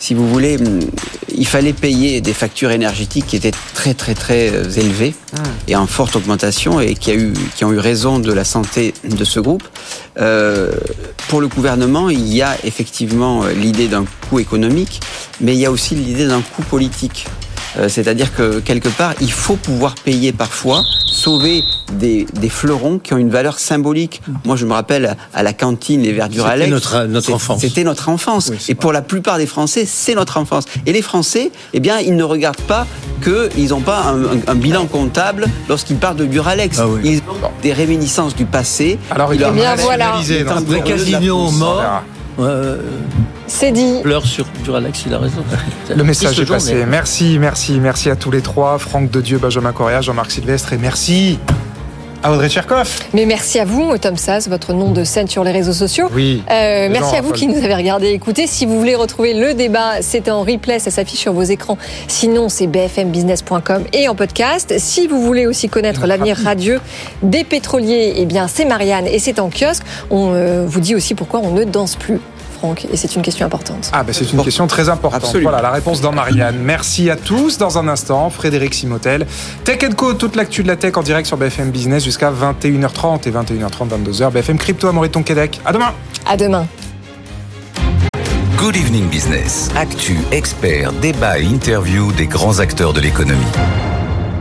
si vous voulez, il fallait payer des factures énergétiques qui étaient très très très élevées ah. et en forte augmentation et qui, a eu, qui ont eu raison de la santé de ce groupe. Euh, pour le gouvernement, il y a effectivement l'idée d'un coût économique, mais il y a aussi l'idée d'un coût politique. Euh, c'est-à-dire que quelque part, il faut pouvoir payer parfois, sauver des, des fleurons qui ont une valeur symbolique. Moi, je me rappelle à la cantine, les verres du Duralex. C'était notre, notre enfance. C'était notre enfance. Oui, et pour la plupart des Français, c'est notre enfance. Et les Français, eh bien, ils ne regardent pas qu'ils n'ont pas un, un, un bilan comptable lorsqu'ils parlent de Duralex. Ah oui. Ils ont des réminiscences du passé. Alors, il leur bien voilà. Un vrai casino mort. Euh, C'est dit. Pleure sur Duralex, il a raison. Le message est passé. Mais... Merci, merci, merci à tous les trois. Franck Dedieu, Benjamin Correa, Jean-Marc Sylvestre et merci à Audrey Tcherkov. Mais merci à vous, Tom Sas, votre nom de scène sur les réseaux sociaux. Oui. Euh, merci à vous qui nous avez regardé et écouté. Si vous voulez retrouver le débat, c'est en replay, ça s'affiche sur vos écrans. Sinon, c'est b f m business point com et en podcast. Si vous voulez aussi connaître l'avenir radieux des pétroliers, eh bien, c'est Marianne et c'est en kiosque. On euh, vous dit aussi pourquoi on ne danse plus. Et c'est une question importante. Ah ben c'est une question très importante. Absolument. Voilà la réponse dans Marianne. Merci à tous. Dans un instant, Frédéric Simotel, Tech and Co, toute l'actu de la tech en direct sur B F M Business jusqu'à vingt et une heures trente et vingt et une heures trente, vingt-deux heures. B F M Crypto à Moreton-Québec. À demain. À demain. Good Evening Business. Actu, experts, débat et interview des grands acteurs de l'économie.